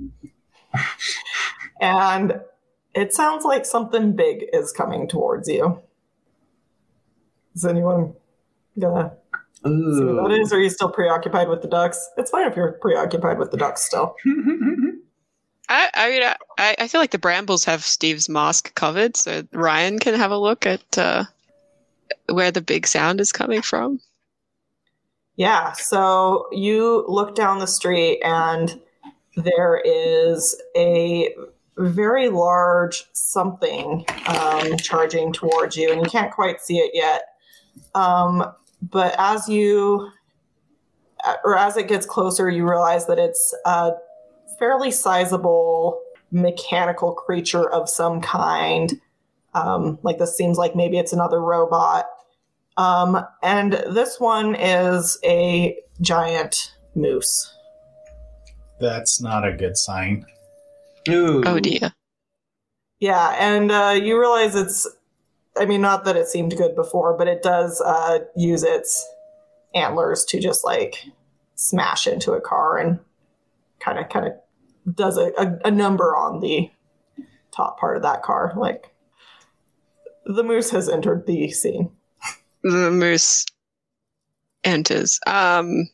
And it sounds like something big is coming towards you. Is anyone gonna See what that Ooh. is, or are you still preoccupied with the ducks? It's fine if you're preoccupied with the ducks still. I, I mean, I, I feel like the brambles have Steve's mask covered, so Ryan can have a look at uh, where the big sound is coming from. Yeah, so you look down the street and there is a very large something um, charging towards you, and you can't quite see it yet. Um, but as you, or as it gets closer, you realize that it's a fairly sizable mechanical creature of some kind. Um, like this seems like maybe it's another robot. Um, and this one is a giant moose. That's not a good sign. Ooh. Oh dear. Yeah, and uh, you realize it's, I mean, not that it seemed good before, but it does uh, use its antlers to just like smash into a car and kind of kind of does a, a, a number on the top part of that car. Like the moose has entered the scene. The moose enters. Um,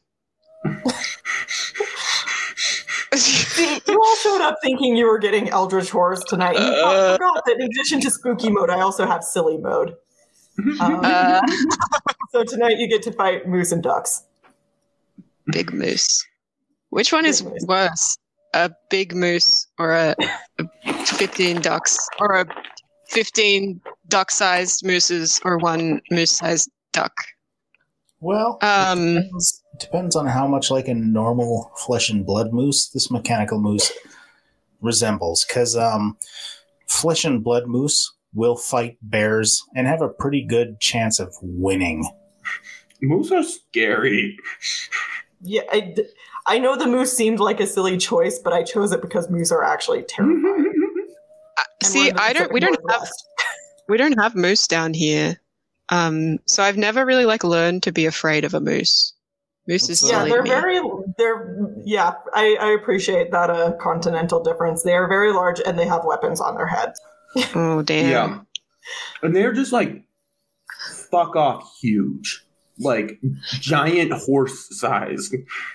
See, you all showed up thinking you were getting Eldritch Horrors tonight. And you Uh, forgot that in addition to spooky mode, I also have silly mode. Um, uh, so tonight you get to fight moose and ducks. big moose. Which one Big is moose. worse? A big moose or a, a fifteen ducks? Or a fifteen duck-sized mooses or one moose-sized duck? Well, Um, it depends, depends on how much like a normal flesh and blood moose this mechanical moose resembles. Because um, flesh and blood moose will fight bears and have a pretty good chance of winning. Moose are scary. Yeah, I, d- I know the moose seemed like a silly choice, but I chose it because moose are actually terrifying. And see, we're in the I don't. We Pacific don't have. Northwest. We don't have moose down here. Um, so I've never really like learned to be afraid of a moose. Moose is Yeah, silly they're me. very, they're, yeah, I, I appreciate that uh, continental difference. They are very large and they have weapons on their heads. Oh damn! Yeah. And they're just like fuck off huge. Like giant horse size.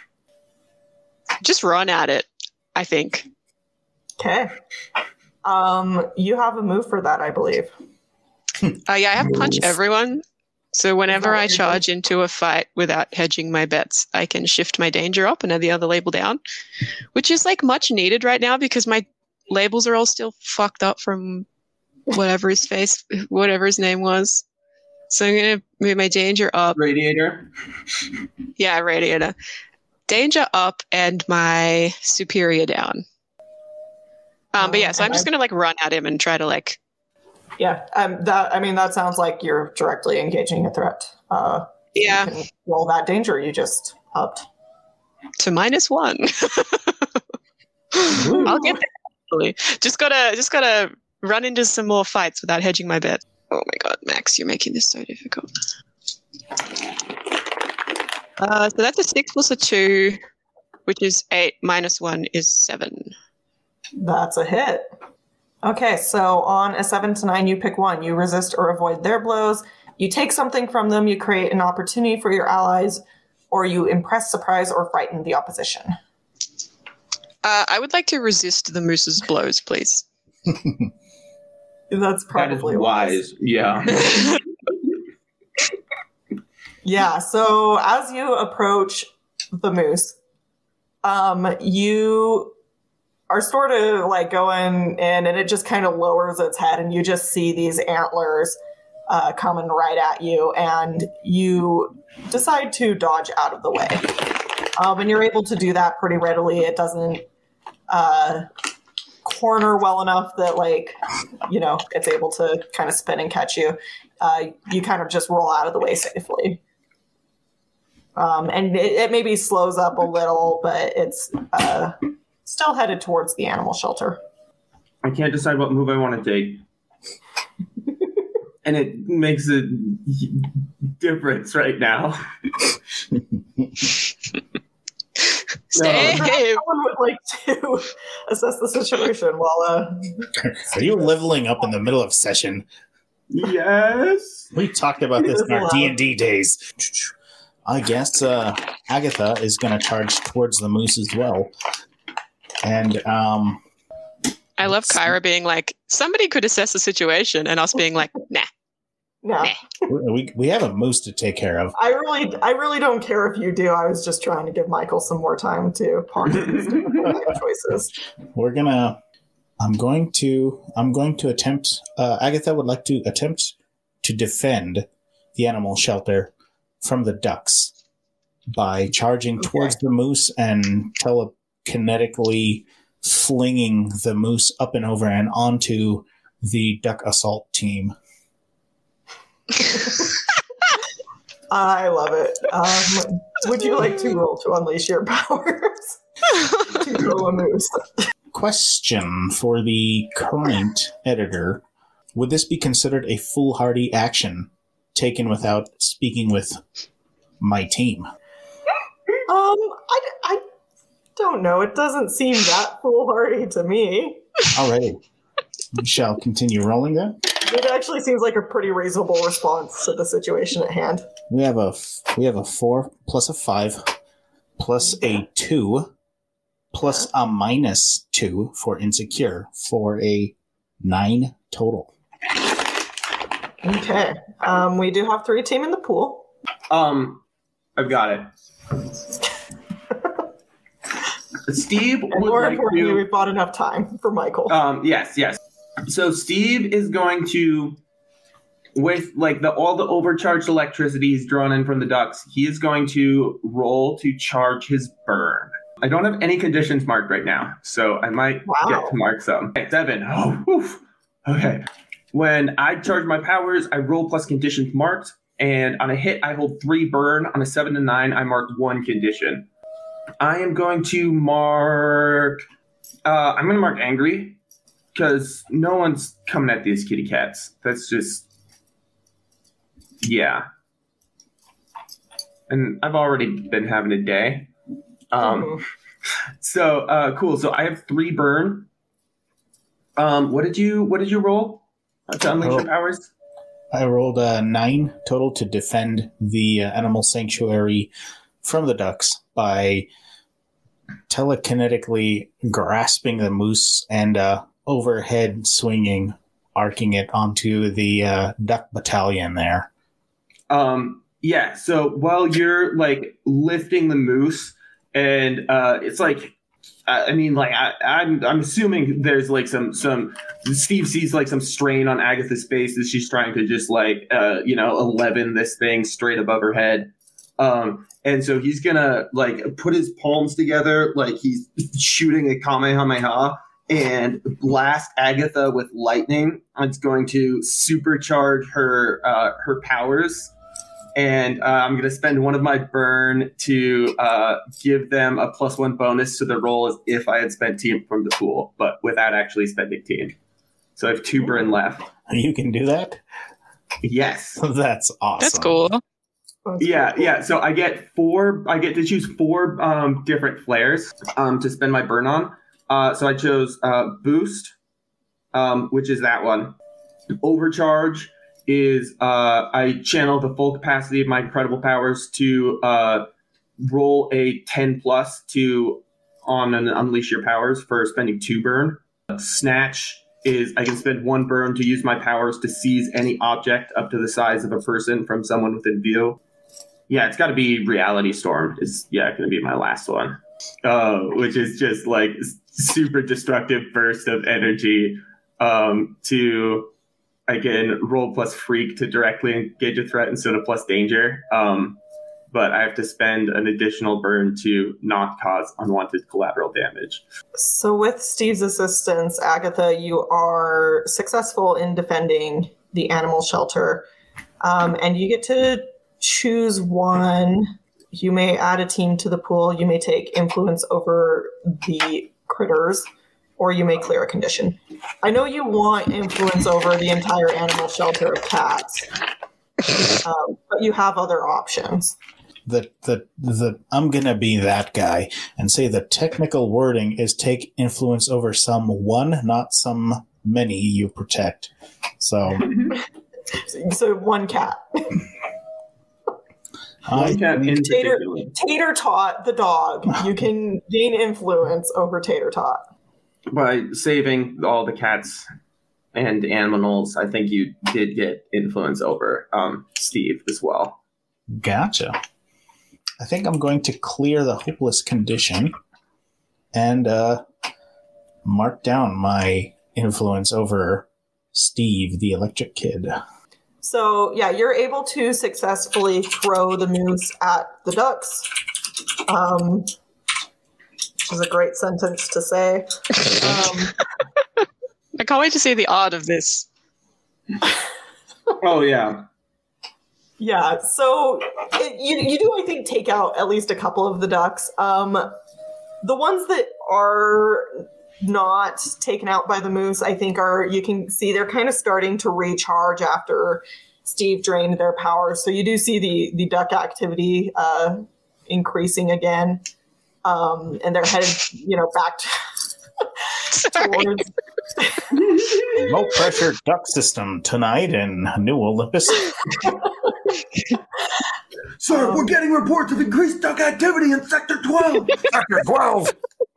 Just run at it. I think. Okay. Um, you have a move for that, I believe. Uh, yeah, I have punch Move. everyone. So whenever what I you're charge into a fight without hedging my bets, I can shift my danger up and add the other label down, which is like much needed right now because my labels are all still fucked up from whatever his face, whatever his name was. So I'm gonna move my danger up. Radiator. Yeah, radiator. Danger up and my superior down. Um, but yeah, so I'm just gonna like run at him and try to like. Yeah, um, that, I mean, that sounds like you're directly engaging a threat. Uh, Yeah, you can roll that danger you just upped. to minus one. I'll get there. Actually. Just gotta, just gotta run into some more fights without hedging my bet. Oh my god, Max, you're making this so difficult. Uh, so that's a six plus a two, which is eight. Minus one is seven. That's a hit. Okay, so on a seven to nine, you pick one. You resist or avoid their blows. You take something from them. You create an opportunity for your allies, or you impress, surprise, or frighten the opposition. Uh, I would like to resist the moose's blows, please. That's That is probably wise. Yeah. Yeah, so as you approach the moose, um, you are sort of like going in and it just kind of lowers its head and you just see these antlers uh, coming right at you and you decide to dodge out of the way. Um, and you're able to do that pretty readily. It doesn't uh, corner well enough that like, you know, it's able to kind of spin and catch you. Uh, you kind of just roll out of the way safely. Um, and it, it maybe slows up a little, but it's uh, still headed towards the animal shelter. I can't decide what move I want to take. And it makes a difference right now. Stay. Someone would like to assess the situation while uh, Are you leveling up in the middle of session? Yes. We talked about this in our D and D days. I guess uh, Agatha is going to charge towards the moose as well. And um, I love Kyra being like, somebody could assess the situation, and us being like, nah. No, we we have a moose to take care of. I really, I really don't care if you do. I was just trying to give Michael some more time to ponder these different life choices. We're gonna. I'm going to. I'm going to attempt. Uh, Agatha would like to attempt to defend the animal shelter from the ducks by charging Okay. towards the moose and telekinetically flinging the moose up and over and onto the duck assault team. I love it. Um, would you like to roll to unleash your powers to throw a moose? Question for the current editor. Would this be considered a foolhardy action taken without speaking with my team? Um, I, I don't know. It doesn't seem that foolhardy to me. Alrighty. We shall continue rolling then. It actually seems like a pretty reasonable response to the situation at hand. We have a f- we have a four plus a five plus a two plus a minus two for insecure for a nine total. Okay. Um, we do have three team in the pool. Um, I've got it. Steve And would more like importantly, to. we've bought enough time for Michael. Um, yes, yes. So Steve is going to, with like the all the overcharged electricity he's drawn in from the ducks, he is going to roll to charge his burn. I don't have any conditions marked right now, so I might Wow. get to mark some. Okay, seven. Oh, oof. Okay. When I charge my powers, I roll plus conditions marked, and on a hit, I hold three burn. On a seven to nine, I mark one condition. I am going to mark. Uh, I'm going to mark angry. Because no one's coming at these kitty cats. That's just, yeah. And I've already been having a day. Um, Mhm. So uh, cool. So I have three burn. Um, what did you What did you roll to unleash your powers? I rolled a nine total to defend the uh, animal sanctuary from the ducks by telekinetically grasping the moose and uh, overhead swinging, arcing it onto the uh, duck battalion there. Um, yeah. So while you're like lifting the moose, and uh, it's like, I I mean, like I, I'm, I'm assuming there's like some, some. Steve sees like some strain on Agatha's face as she's trying to just like, uh, you know, eleven this thing straight above her head. Um, and so he's gonna like put his palms together, like he's shooting a Kamehameha, and blast Agatha with lightning. It's going to supercharge her uh, her powers. And uh, I'm going to spend one of my burn to uh, give them a plus one bonus to the roll as if I had spent team from the pool, but without actually spending team. So I have two burn left. You can do that? Yes. That's awesome. That's cool. That's Yeah, pretty cool. yeah. So I get four. I get to choose four um, different flares um, to spend my burn on. Uh, so I chose uh, boost, um, which is that one. Overcharge is uh, I channel the full capacity of my incredible powers to uh, roll a ten plus to on an unleash your powers for spending two burn. Snatch is I can spend one burn to use my powers to seize any object up to the size of a person from someone within view. Yeah, it's got to be Reality Storm. Is yeah, going to be my last one, uh, which is just like super destructive burst of energy um, to. Again, roll plus freak to directly engage a threat instead of plus danger. Um, but I have to spend an additional burn to not cause unwanted collateral damage. So with Steve's assistance, Agatha, you are successful in defending the animal shelter. Um, and you get to choose one. You may add a team to the pool. You may take influence over the critters, or you may clear a condition. I know you want influence over the entire animal shelter of cats, um, but you have other options. The, the, the, I'm going to be that guy and say the technical wording is take influence over some one, not some many you protect. So, So one cat. I, One cat in Tater, particular. Tater Tot, the dog. You can gain influence over Tater Tot. By saving all the cats and animals, I think you did get influence over um, Steve as well. Gotcha. I think I'm going to clear the hopeless condition and uh, mark down my influence over Steve, the electric kid. So, yeah, you're able to successfully throw the moose at the ducks, um, which is a great sentence to say. Um, I can't wait to see the art of this. Oh, yeah. yeah, so it, you, you do, I think, take out at least a couple of the ducks. Um, the ones that are not taken out by the moose, I think are, you can see they're kind of starting to recharge after Steve drained their power. So you do see the, the duck activity uh, increasing again. Um, and they're headed, you know, back to, towards... Low pressure duck system tonight in New Olympus. Sir, Um, we're getting reports of increased duck activity in Sector twelve. Sector twelve.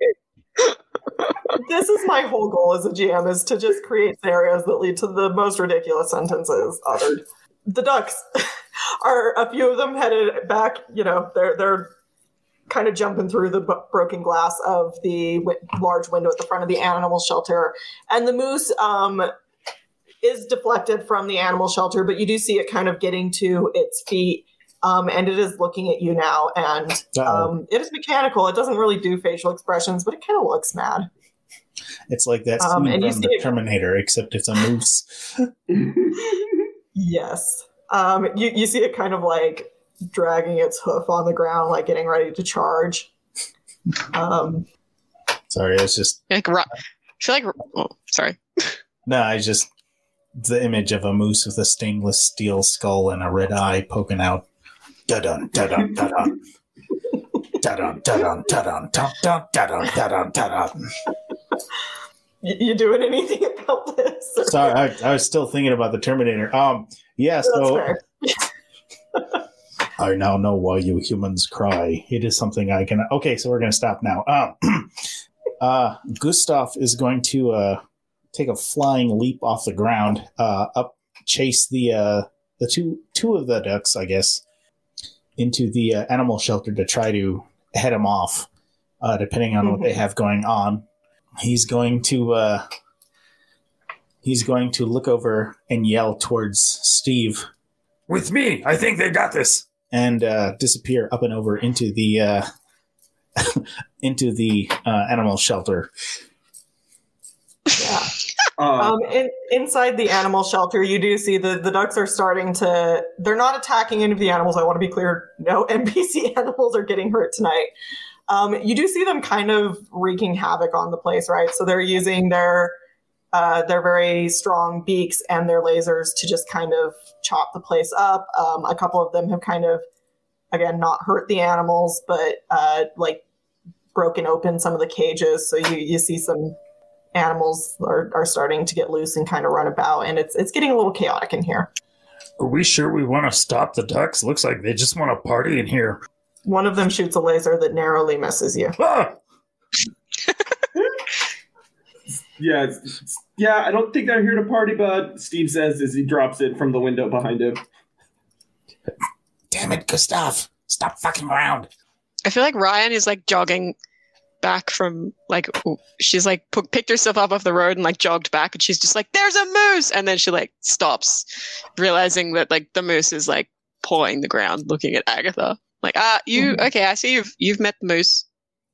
This is my whole goal as a G M, is to just create scenarios that lead to the most ridiculous sentences uttered. The ducks are, a few of them headed back, you know, they're they're kind of jumping through the b- broken glass of the w- large window at the front of the animal shelter. And the moose um, is deflected from the animal shelter, but you do see it kind of getting to its feet. Um, and it is looking at you now, and um, it is mechanical. It doesn't really do facial expressions, but it kind of looks mad. It's like that Um, scene and you from see the it- Terminator, except it's a moose. Yes. Um, you, you see it kind of like dragging its hoof on the ground, like getting ready to charge. Um, Sorry, it's just Like, ru- I feel like, oh, sorry. no. I just the image of a moose with a stainless steel skull and a red eye poking out. Da dun da dun da dun. Da dun da dun da dun da dun da dun da dun da dun. you, you doing anything about this? Or- Sorry, I, I was still thinking about the Terminator. Um, yeah. That's So fair. I now know why you humans cry. It is something I can. Okay, so we're going to stop now. Um, uh, Gustav is going to uh, take a flying leap off the ground, uh, up, chase the uh, the two two of the ducks, I guess, into the uh, animal shelter to try to head them off. Uh, depending on Mhm. what they have going on, he's going to uh, he's going to look over and yell towards Steve. With me, I think they got this. And uh, disappear up and over into the uh, into the uh, animal shelter. Yeah. Uh, Um, in, inside the animal shelter, you do see the, the ducks are starting to, they're not attacking any of the animals. I want to be clear. No N P C animals are getting hurt tonight. Um, you do see them kind of wreaking havoc on the place, right? So they're using their, uh, their very strong beaks and their lasers to just kind of chop the place up. Um, a couple of them have kind of, again, not hurt the animals, but uh, like broken open some of the cages. So you, you see some animals are, are starting to get loose and kind of run about, and it's it's getting a little chaotic in here. Are we sure we want to stop the ducks? Looks like they just want to party in here. One of them shoots a laser that narrowly misses you. Ah! yeah, it's- it's- yeah. I don't think they're here to party, bud. Steve says as he drops it from the window behind him. Damn it, Gustav! Stop fucking around. I feel like Ryan is like jogging back from like she's like p- picked herself up off the road and like jogged back, and she's just like, "There's a moose!" And then she like stops, realizing that like the moose is like pawing the ground, looking at Agatha. Like, ah, you Mhm. okay? I see you've you've met the moose.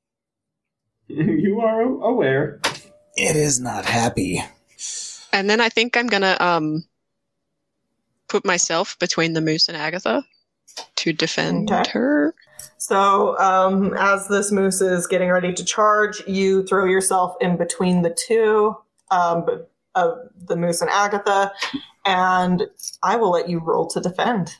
You are aware. It is not happy. And then I think I'm gonna um put myself between the moose and Agatha to defend Okay. her. So um, as this moose is getting ready to charge, you throw yourself in between the two, um, but- of the moose and Agatha, and I will let you roll to defend.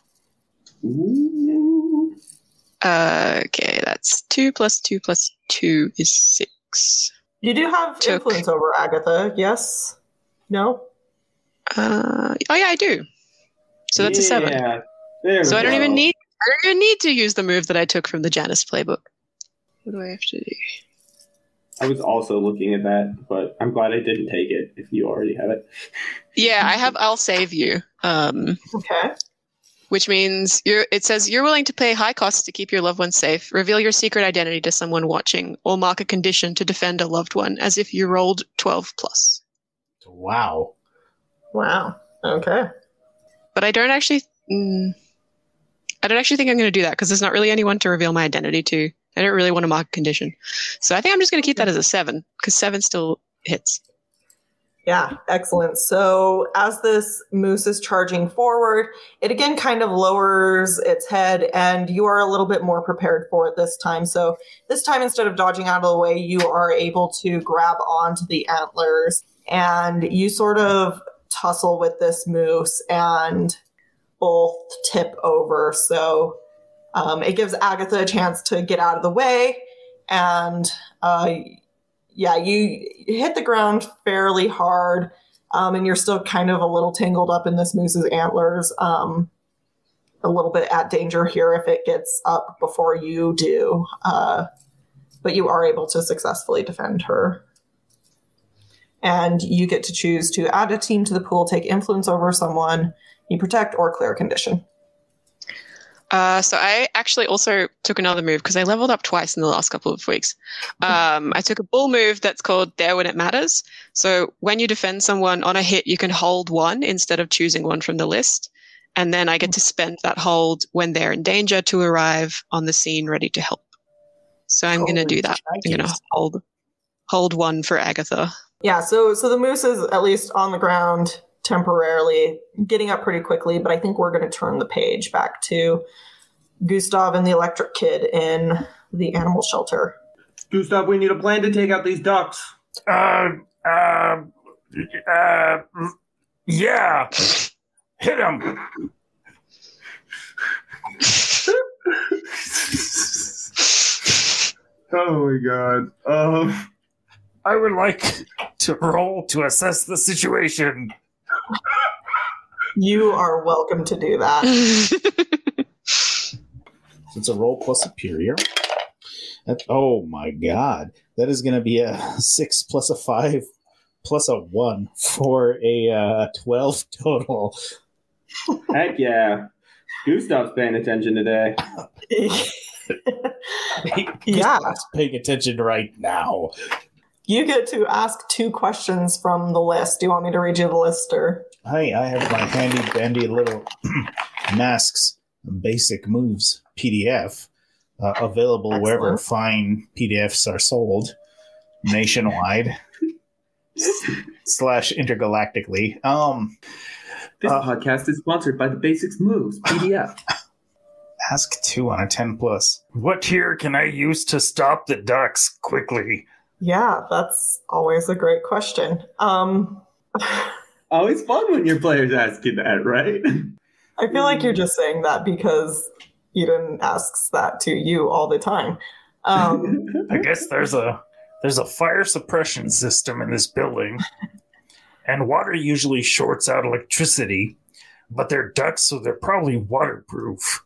Ooh. Uh, okay, that's two plus two plus two is six. You do have Took. influence over Agatha, yes? No? Uh, oh yeah, I do. So that's a seven. Yeah. There So we I don't go. even need I don't need to use the move that I took from the Janus playbook. What do I have to do? I was also looking at that, but I'm glad I didn't take it if you already have it. Yeah, I have I'll save you. Um, Okay. which means you're it says you're willing to pay high costs to keep your loved one safe, reveal your secret identity to someone watching, or mark a condition to defend a loved one as if you rolled twelve plus. Wow. Wow. Okay. But I don't actually mm, I don't actually think I'm going to do that because there's not really anyone to reveal my identity to. I don't really want to mark a condition. So I think I'm just going to keep that as a seven because seven still hits. Yeah, excellent. So as this moose is charging forward, it again kind of lowers its head, and you are a little bit more prepared for it this time. So this time, instead of dodging out of the way, you are able to grab onto the antlers, and you sort of tussle with this moose and both tip over. So um, it gives Agatha a chance to get out of the way, and uh, yeah, you hit the ground fairly hard, um, and you're still kind of a little tangled up in this moose's antlers. Um, a little bit at danger here if it gets up before you do. Uh, but you are able to successfully defend her. And you get to choose to add a team to the pool, take influence over someone you protect, or clear a condition. Uh, so I actually also took another move because I leveled up twice in the last couple of weeks. Um, I took a bull move that's called There When It Matters. So when you defend someone on a hit, you can hold one instead of choosing one from the list. And then I get to spend that hold when they're in danger to arrive on the scene ready to help. So I'm going to do that. I'm going to hold hold one for Agatha. Yeah, so so the moose is at least on the ground temporarily, getting up pretty quickly, but I think we're going to turn the page back to Gustav and the electric kid in the animal shelter. Gustav, we need a plan to take out these ducks. Uh, uh, uh, yeah. Hit him. Oh my god. Um, I would like to roll to assess the situation. You are welcome to do that. So it's a roll plus superior. That, oh my god. That is going to be a six plus a five plus a one for a uh, twelve total. heck yeah. Gustav's paying attention today. Yeah. He's paying attention right now. You get to ask two questions from the list. Do you want me to read you the list, or? Hi, I have my handy dandy little masks, basic moves P D F uh, available Excellent. wherever fine P D Fs are sold nationwide slash intergalactically. Um, This Uh, podcast is sponsored by the Basics Moves P D F. ask two on a ten plus. What tier can I use to stop the ducks quickly? Yeah, that's always a great question. Um, Always fun when your players ask you that, right? I feel like you're just saying that because Eden asks that to you all the time. Um, I guess there's a there's a fire suppression system in this building, and water usually shorts out electricity, but they're ducks, so they're probably waterproof.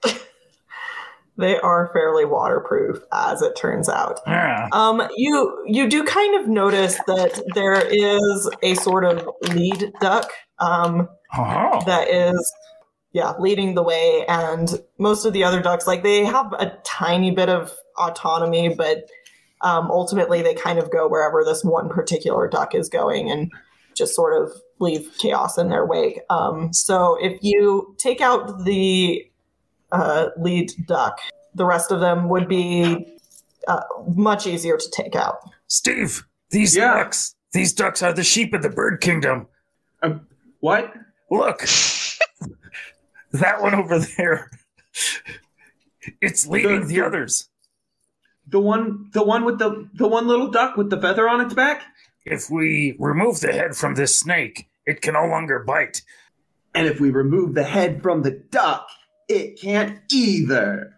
they are fairly waterproof, as it turns out. Yeah. Um, you you do kind of notice that there is a sort of lead duck um, Oh. that is, yeah, leading the way, and most of the other ducks, like, they have a tiny bit of autonomy, but um, ultimately they kind of go wherever this one particular duck is going and just sort of leave chaos in their wake. Um, so if you take out the uh, lead duck, the rest of them would be uh, much easier to take out. Steve, these Yeah. ducks, these ducks are the sheep of the bird kingdom. Uh, what? Look, that one over there. It's leading The- the others. The one, the one with the the one little duck with the feather on its back. If we remove the head from this snake, it can no longer bite. And if we remove the head from the duck, it can't either.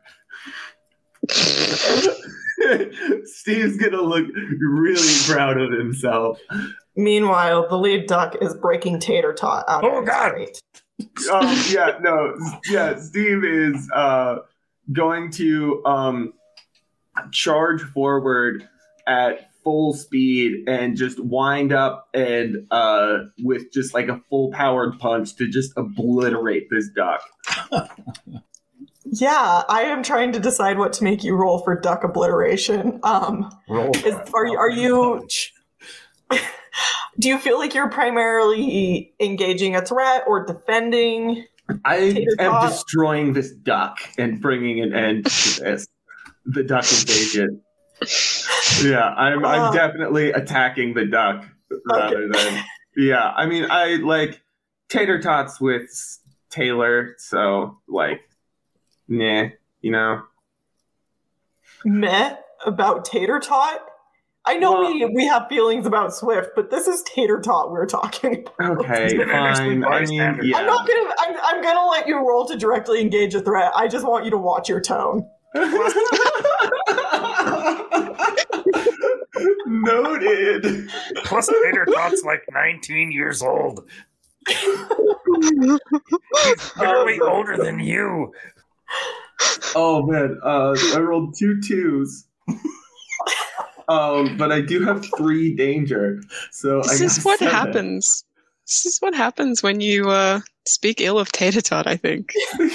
Steve's gonna look really proud of himself. Meanwhile, the lead duck is breaking Tater Tot out Oh, of his God. crate. um, yeah, no, yeah. Steve is uh, going to um, charge forward at full speed and just wind up and uh, with just like a full powered punch to just obliterate this duck. Yeah, I am trying to decide what to make you roll for duck obliteration. Um, Roll. is, are you? Are you? Do you feel like you're primarily engaging a threat or defending? I Tater am tot? destroying this duck and bringing an end to this. The duck invasion. Yeah, I'm I'm Uh. definitely attacking the duck rather than yeah. I mean, I like tater tots with Taylor, so like, nah, you know. Meh about Tater Tot? I know Well- we we have feelings about Swift, but this is Tater Tot we're talking about. Okay, He's been an fine. innocent I mean, bystander. yeah. I'm not gonna. I'm, I'm gonna let you roll to directly engage a threat. I just want you to watch your tone. Noted. Plus, Tater Tot's like nineteen years old. He's barely Um, older than you. Oh man, uh, I rolled two twos. Um, but I do have three danger. So I This got is what seven. happens. This is what happens when you uh, speak ill of Tater Tot, I think.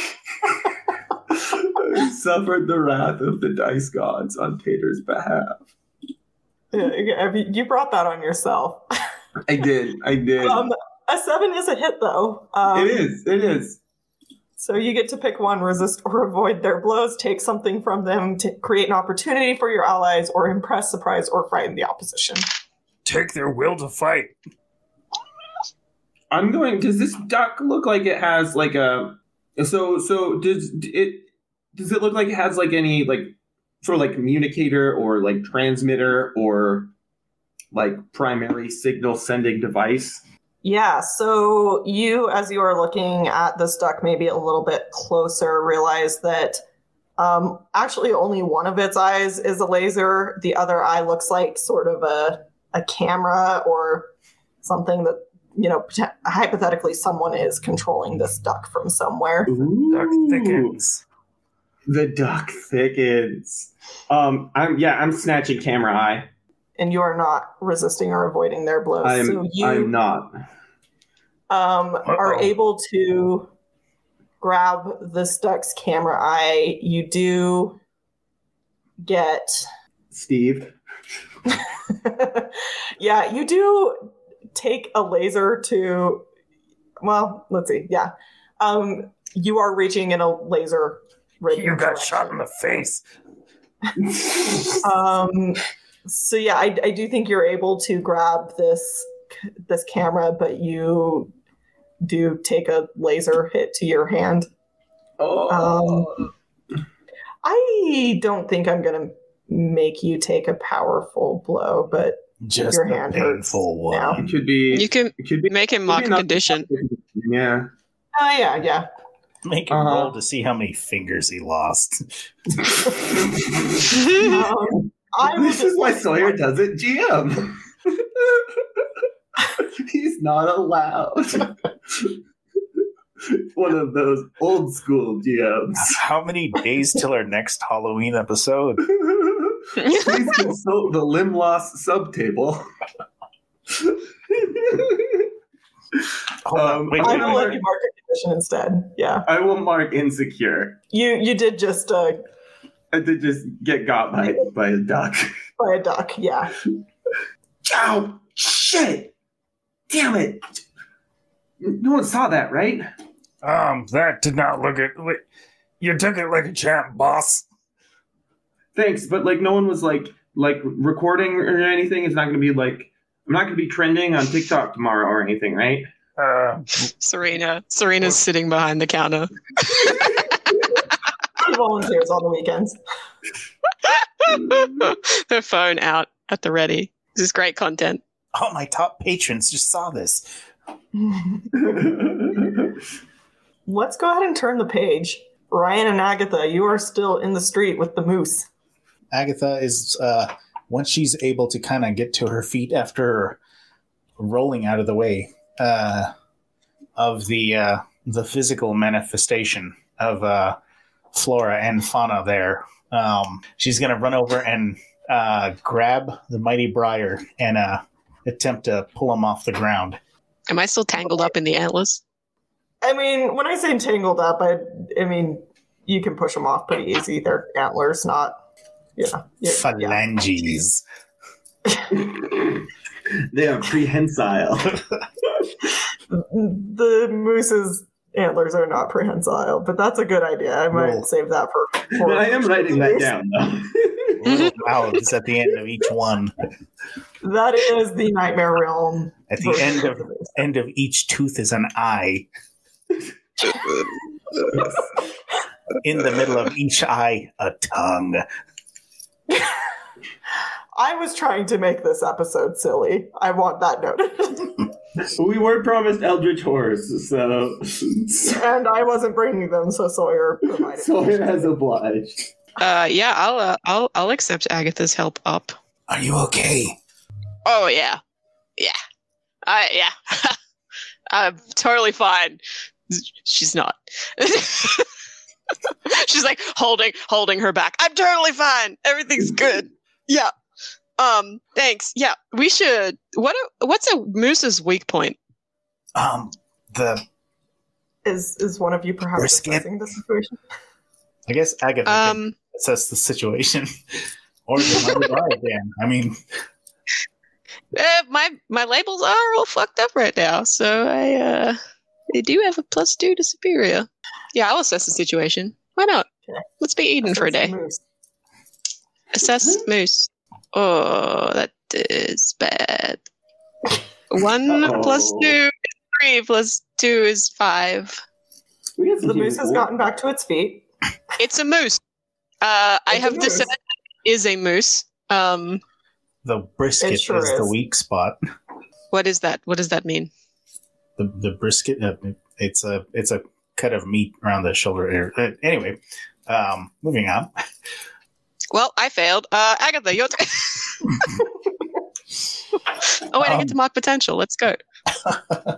I suffered the wrath of the dice gods on Tater's behalf. Yeah, yeah, you brought that on yourself. I did. I did. Um, a seven is a hit, though. Um, it is. It is. So you get to pick one, resist or avoid their blows, take something from them to create an opportunity for your allies, or impress, surprise, or frighten the opposition. Take their will to fight. I'm going. Does this duck look like it has like a? So so does it? Does it look like it has like any like sort of like communicator or like transmitter or like primary signal sending device? Yeah, so you, as you are looking at this duck maybe a little bit closer, realize that um, actually only one of its eyes is a laser. The other eye looks like sort of a, a camera or something that, you know, pot- hypothetically someone is controlling this duck from somewhere. Duck Ooh. thickens. The duck thickens. Um, I'm yeah. I'm snatching camera eye. And you are not resisting or avoiding their blows. I'm. so you I'm not. um, are Uh-oh. able to grab this duck's camera eye. You do get, Steve. yeah, you do take a laser to, well, let's see, yeah. Um, you are reaching in a laser radius You got shot in the face. Um, so yeah, I, I do think you're able to grab this this camera, but you do take a laser hit to your hand. Oh. Um, I don't think I'm gonna make you take a powerful blow, but Just your a hand hurts painful one. now. It could be. You can It could be. make him could mark be a not- condition. Yeah. oh yeah, yeah. Make him Uh-huh. roll to see how many fingers he lost. Um, I will This is just- why Sawyer doesn't G M. He's not allowed. One of those old school G Ms. How many days till our next Halloween episode? Please consult the limb loss subtable. Hold on, Um, wait, I wait, will wait. let you mark a condition instead. Yeah, I will mark insecure. you you did just uh, I did just get got by by a duck. by a duck. Yeah. Ow! Shit! Damn it! No one saw that, right? Um, that did not look at. Wait, you took it like a champ, boss. Thanks, but like no one was like like recording or anything. It's not going to be like I'm not going to be trending on TikTok tomorrow or anything, right? Uh, Serena. Serena's sitting behind the counter. She volunteers on the weekends. Her phone out at the ready. This is great content. Oh, my top patrons just saw this. Let's go ahead and turn the page. Ryan and Agatha, you are still in the street with the moose. Agatha is, uh, once she's able to kind of get to her feet after rolling out of the way uh, of the uh, the physical manifestation of uh, flora and fauna there. Um, she's going to run over and uh, grab the mighty Briar and uh, attempt to pull him off the ground. Am I still tangled up in the antlers? I mean, when I say tangled up, I, I mean, you can push them off pretty easy. They're antlers, not, you know. Yeah, Phalanges. Yeah. They are prehensile. The moose's antlers are not prehensile, but that's a good idea. I might Well, save that for. for I am writing that down, though. Little mouths at the end of each one. That is the Nightmare Realm. At the end of end of each tooth is an eye. In the middle of each eye, a tongue. I was trying to make this episode silly. I want that noted. We were promised Eldritch Horrors, so And I wasn't bringing them, so Sawyer provided. Sawyer has obliged. Uh, yeah, I'll uh, I'll I'll accept Agatha's help up. Are you okay? Oh yeah, yeah, I yeah, I'm totally fine. She's not. She's like holding holding her back. I'm totally fine. Everything's good. Yeah. Um. Thanks. Yeah. We should. What? A, what's a moose's weak point? Um, the Is is one of you perhaps Brisket. assessing the situation? I guess Agatha can Um. assess the situation, or the mighty Briar can. I mean, Uh, my my labels are all fucked up right now, so I uh I do have a plus two to superior. Yeah, I'll assess the situation. Why not? Okay. Let's be eating for a day. Moose. Assess moose. Oh, that is bad. One Uh-oh. plus two is three, plus two is five. We got some The moose human has order. gotten back to its feet. It's a moose. Uh, I It's a have moose. decided it is a moose. Um, the brisket It sure is, the is. weak spot. what is that? What does that mean? The the brisket, uh, it's a it's a cut of meat around the shoulder area. Uh, anyway, um, moving on. Well, I failed. Uh, Agatha, your turn. Oh wait, I Um, get to mark potential. Let's go. I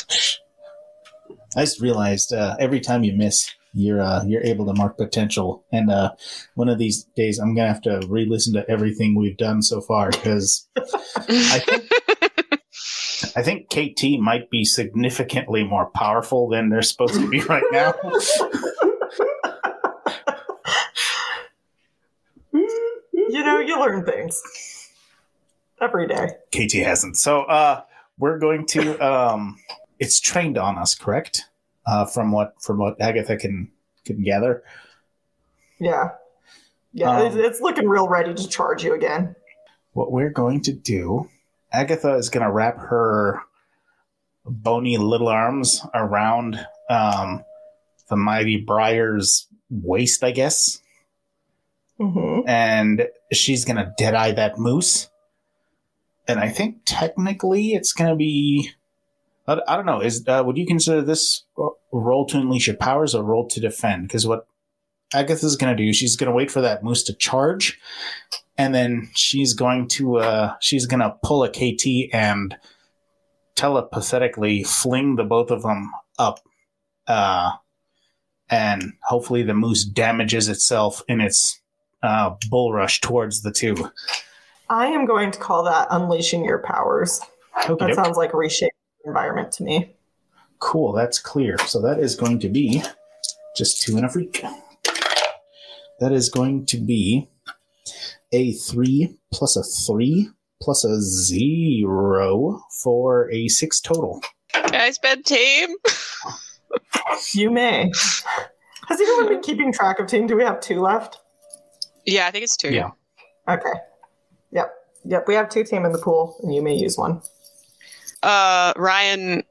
just realized uh, every time you miss, you're uh, you're able to mark potential. And uh, one of these days, I'm gonna have to re-listen to everything we've done so far because I think I think K T might be significantly more powerful than they're supposed to be right now. You know, you learn things every day. K T hasn't. So uh, we're going to. Um, it's trained on us, correct? Uh, from what from what Agatha can can gather. Yeah. Yeah, Um, it's, it's looking real ready to charge you again. What we're going to do, Agatha is going to wrap her bony little arms around um, the mighty Briar's waist, I guess, Mm-hmm. and she's going to deadeye that moose. And I think technically it's going to be. I I don't know. Is uh, would you consider this a roll to unleash your powers or roll to defend? Because what Agatha's going to do, she's going to wait for that moose to charge, and then she's going to uh, she's going to pull a K T and telepathically fling the both of them up, uh, and hopefully the moose damages itself in its uh, bull rush towards the two. I am going to call that unleashing your powers. That Okay, sounds like reshaping the environment to me. cool. That's clear. So that is going to be just two and a freak. That is going to be a three plus a three plus a zero for a six total. Can I spend team? You may. Has anyone been keeping track of team? Do we have two left? Yeah, I think it's two. Yeah. Okay. Yep. Yep. We have two team in the pool, and you may use one. Uh, Ryan,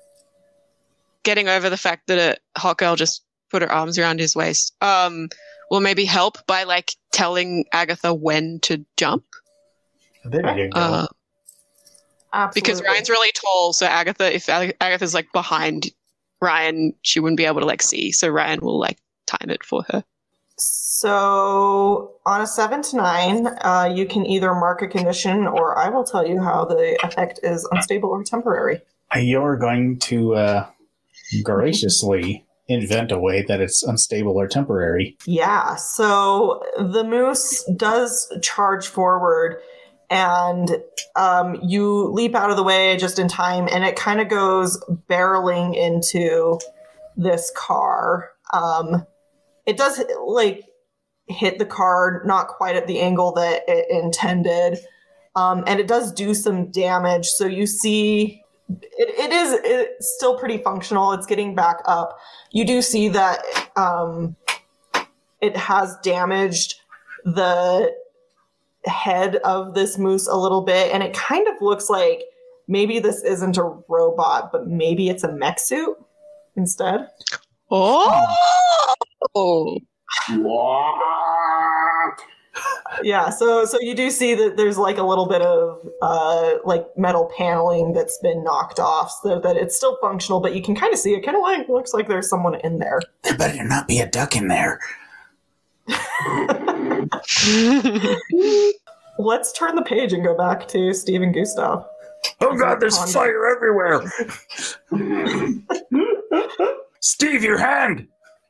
getting over the fact that a hot girl just put her arms around his waist, um, will maybe help by like telling Agatha when to jump. There you go. Uh, Absolutely. because Ryan's really tall, so Agatha, if Ag- Agatha's like behind Ryan, she wouldn't be able to like see. So Ryan will like time it for her. So on a seven to nine, uh, you can either mark a condition, or I will tell you how the effect is unstable or temporary. You're going to uh, graciously invent a way that it's unstable or temporary. Yeah, so the moose does charge forward, and um, you leap out of the way just in time, and it kind of goes barreling into this car. Um, it does, like, hit the car, not quite at the angle that it intended, um, and it does do some damage. So you see... It, it is it's still pretty functional. It's getting back up. You do see that um, it has damaged the head of this moose a little bit, and it kind of looks like maybe this isn't a robot, but maybe it's a mech suit instead. Oh! What? Yeah, so so you do see that there's like a little bit of uh, like metal paneling that's been knocked off, so that it's still functional, but you can kind of see it kind of like looks like there's someone in there. There better not be a duck in there. Let's turn the page and go back to Steve and Gustav. Oh god, there's fire everywhere! Steve, your hand!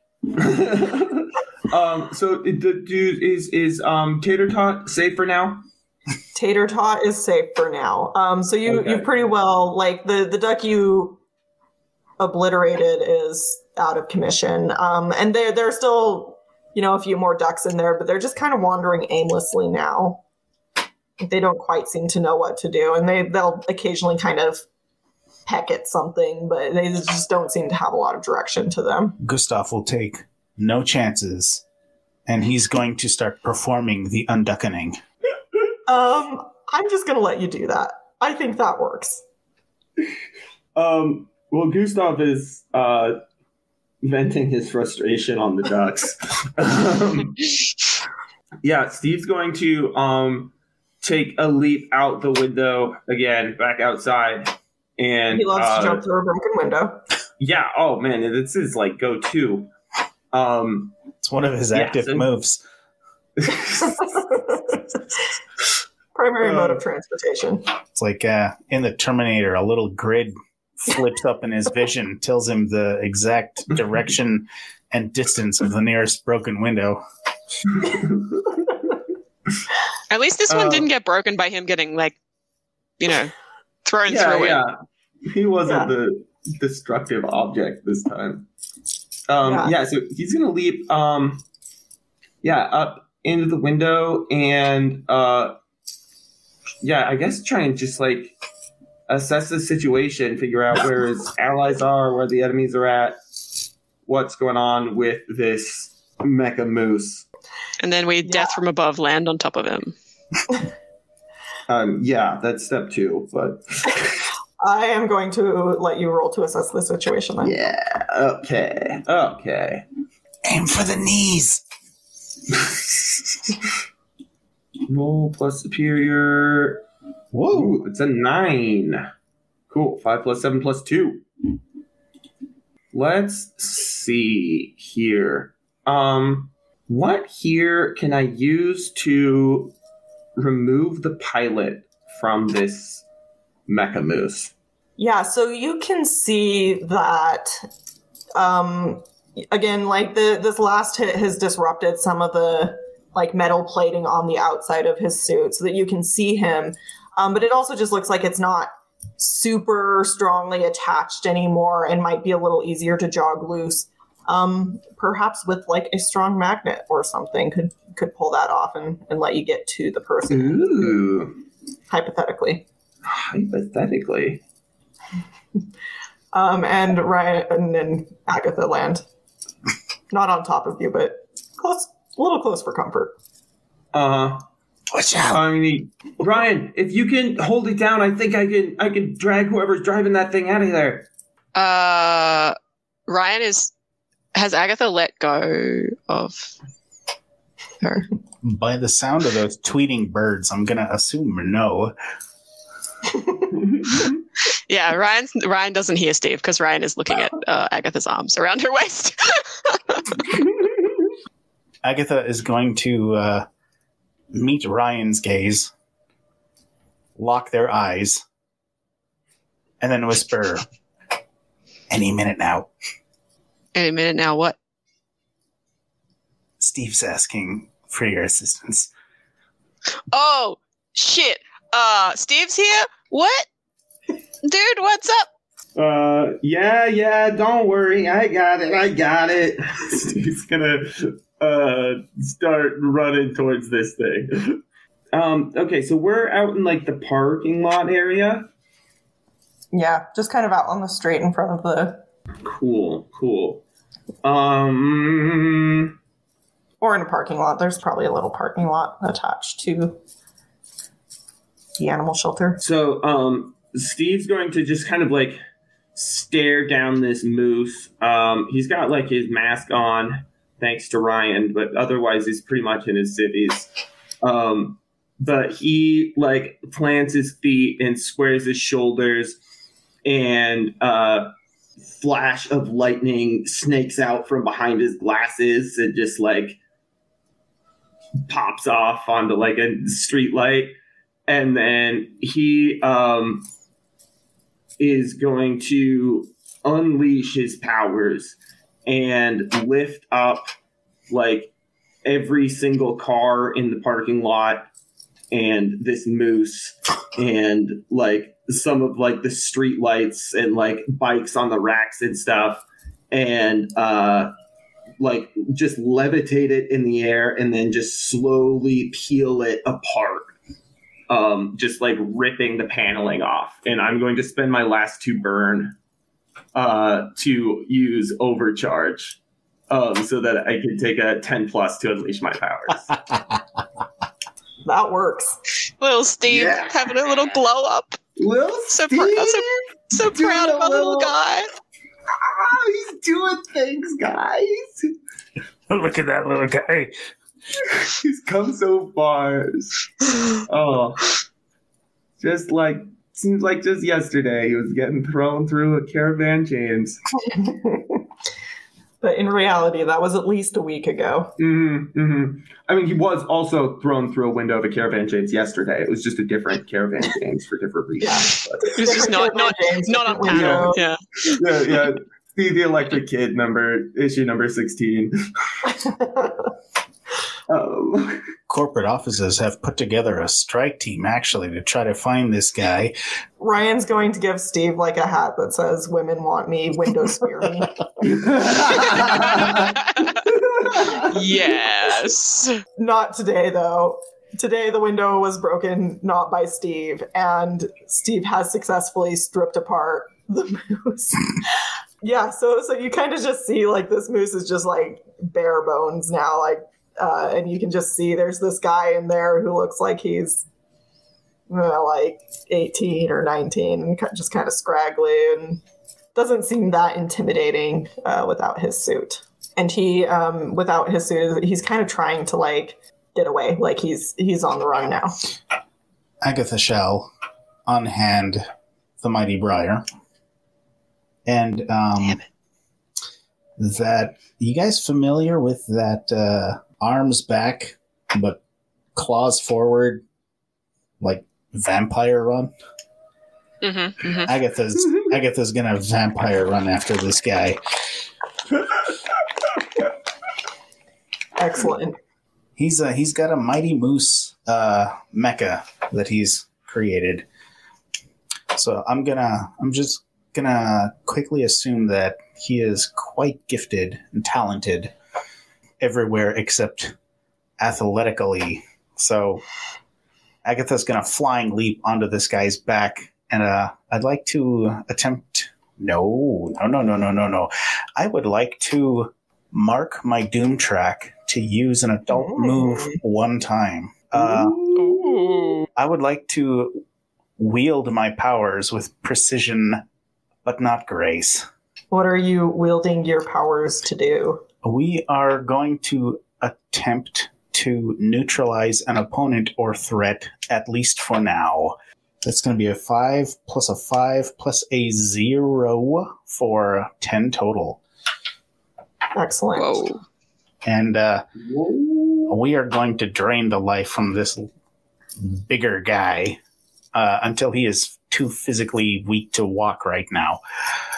um, so the dude is is um Tater Tot safe for now? Tater Tot is safe for now. Um, so you Okay. you pretty well like the the duck you obliterated is out of commission. Um, and there there are still you know a few more ducks in there, but they're just kind of wandering aimlessly now. They don't quite seem to know what to do, and they they'll occasionally kind of peck at something, but they just don't seem to have a lot of direction to them. Gustav will take no chances, and he's going to start performing the unduckening. Um, I'm just gonna let you do that. I think that works. Um, well, Gustav is uh, venting his frustration on the ducks. um, yeah, Steve's going to um take a leap out the window again, back outside, and He loves uh, to jump through a broken window. Yeah. Oh man, this is like go to. Um, It's one of his Yeah, active so- moves. Primary Uh, mode of transportation. It's like uh, in the Terminator, a little grid flips up in his vision, tells him the exact direction and distance of the nearest broken window. At least this one Uh, didn't get broken by him getting, like, you know, thrown yeah, through it. yeah. He wasn't Yeah. the destructive object this time. Um, Yeah. yeah. So he's gonna leap. Um, yeah, up into the window and uh, yeah, I guess try and just like assess the situation, figure out where his allies are, where the enemies are at, what's going on with this mecha moose. And then we death from above land on top of him. Um, yeah, that's step two, but I am going to let you roll to assess the situation then. yeah, okay, okay. Aim for the knees. Roll plus superior. Whoa. Ooh, it's a nine. Cool. Five plus seven plus two. Let's see here. Um, what here can I use to remove the pilot from this mecha moose? Yeah, so you can see that um again, like the this last hit has disrupted some of the like metal plating on the outside of his suit so that you can see him. Um, but it also just looks like it's not super strongly attached anymore and might be a little easier to jog loose. Um, perhaps with like a strong magnet or something could could pull that off and, and let you get to the person, Ooh, hypothetically. hypothetically. Um, and Ryan and Agatha land. Not on top of you, but close, a little close for comfort. Uh, Watch out. I mean, Ryan, if you can hold it down, I think I can. I can drag whoever's driving that thing out of there. Uh, Ryan is... Has Agatha let go of her? By the sound of those tweeting birds, I'm going to assume no. Yeah, Ryan's, Ryan doesn't hear Steve because Ryan is looking at uh, Agatha's arms around her waist. Agatha is going to uh, meet Ryan's gaze, lock their eyes, and then whisper, Any minute now. Any minute now, what? Steve's asking for your assistance. Oh, shit. Uh, Steve's here? What? Dude, what's up? Uh, yeah, yeah, don't worry. I got it. I got it. Steve's gonna uh start running towards this thing. Um, okay, so we're out in like the parking lot area. Yeah, just kind of out on the street in front of the... Cool, cool. Um, Or in a parking lot. There's probably a little parking lot attached to the animal shelter. so um, Steve's going to just kind of like stare down this moose. Um, he's got like his mask on, thanks to Ryan, but otherwise he's pretty much in his civvies. Um, but he like plants his feet and squares his shoulders, and uh, flash of lightning snakes out from behind his glasses and just like pops off onto like a street light. And then he um, is going to unleash his powers and lift up like every single car in the parking lot and this moose and like some of like the street lights and like bikes on the racks and stuff, and uh like just levitate it in the air and then just slowly peel it apart, um just like ripping the paneling off. And I'm going to spend my last two burn uh to use overcharge, um so that I can take a ten plus to unleash my powers. That works. Little Steve Yeah. having a little glow up. Little So, Steve, pr- so, so doing proud of a my little little- guy. Ah, he's doing things, guys. Look at that little guy. He's come so far. Oh, just like seems like just yesterday he was getting thrown through a caravan chains. But in reality, that was at least a week ago. Mm-hmm, mm-hmm. I mean, he was also thrown through a window of a caravan chains yesterday. It was just a different caravan chains for different reasons. But, It was just not not James, not on different panel. window. Yeah. yeah, yeah. See the Electric Kid number, issue number sixteen. Um, Corporate offices have put together a strike team, actually, to try to find this guy. Ryan's going to give Steve like a hat that says "Women want me, windows fear me." Yes. Not today, though. Today, the window was broken not by Steve, and Steve has successfully stripped apart the moose. Yeah, so so you kind of just see like this moose is just like bare bones now, like, uh, and you can just see there's this guy in there who looks like he's uh, like eighteen or nineteen, and ki- just kind of scraggly and doesn't seem that intimidating uh, without his suit. And he, um, without his suit, he's kind of trying to like get away, like he's he's on the run now. Agatha shall unhand the mighty Briar. And um, Damn it. that, you guys familiar with that uh, arms back but claws forward, like vampire run? Mm-hmm, mm-hmm. Agatha's Agatha's gonna vampire run after this guy. Excellent. He's uh, he's got a mighty moose uh, mecha that he's created. So I'm gonna I'm just gonna quickly assume that he is quite gifted and talented everywhere except athletically. So Agatha's gonna flying leap onto this guy's back, and uh, I'd like to attempt. No, no, no, no, no, no, no. I would like to mark my doom track to use an adult Ooh. move one time. Uh, Ooh. I would like to wield my powers with precision, but not grace. What are you wielding your powers to do? We are going to attempt to neutralize an opponent or threat, at least for now. That's going to be a five plus a five plus a zero for ten total. Excellent. Whoa. And uh, we are going to drain the life from this bigger guy uh, until he is too physically weak to walk right now.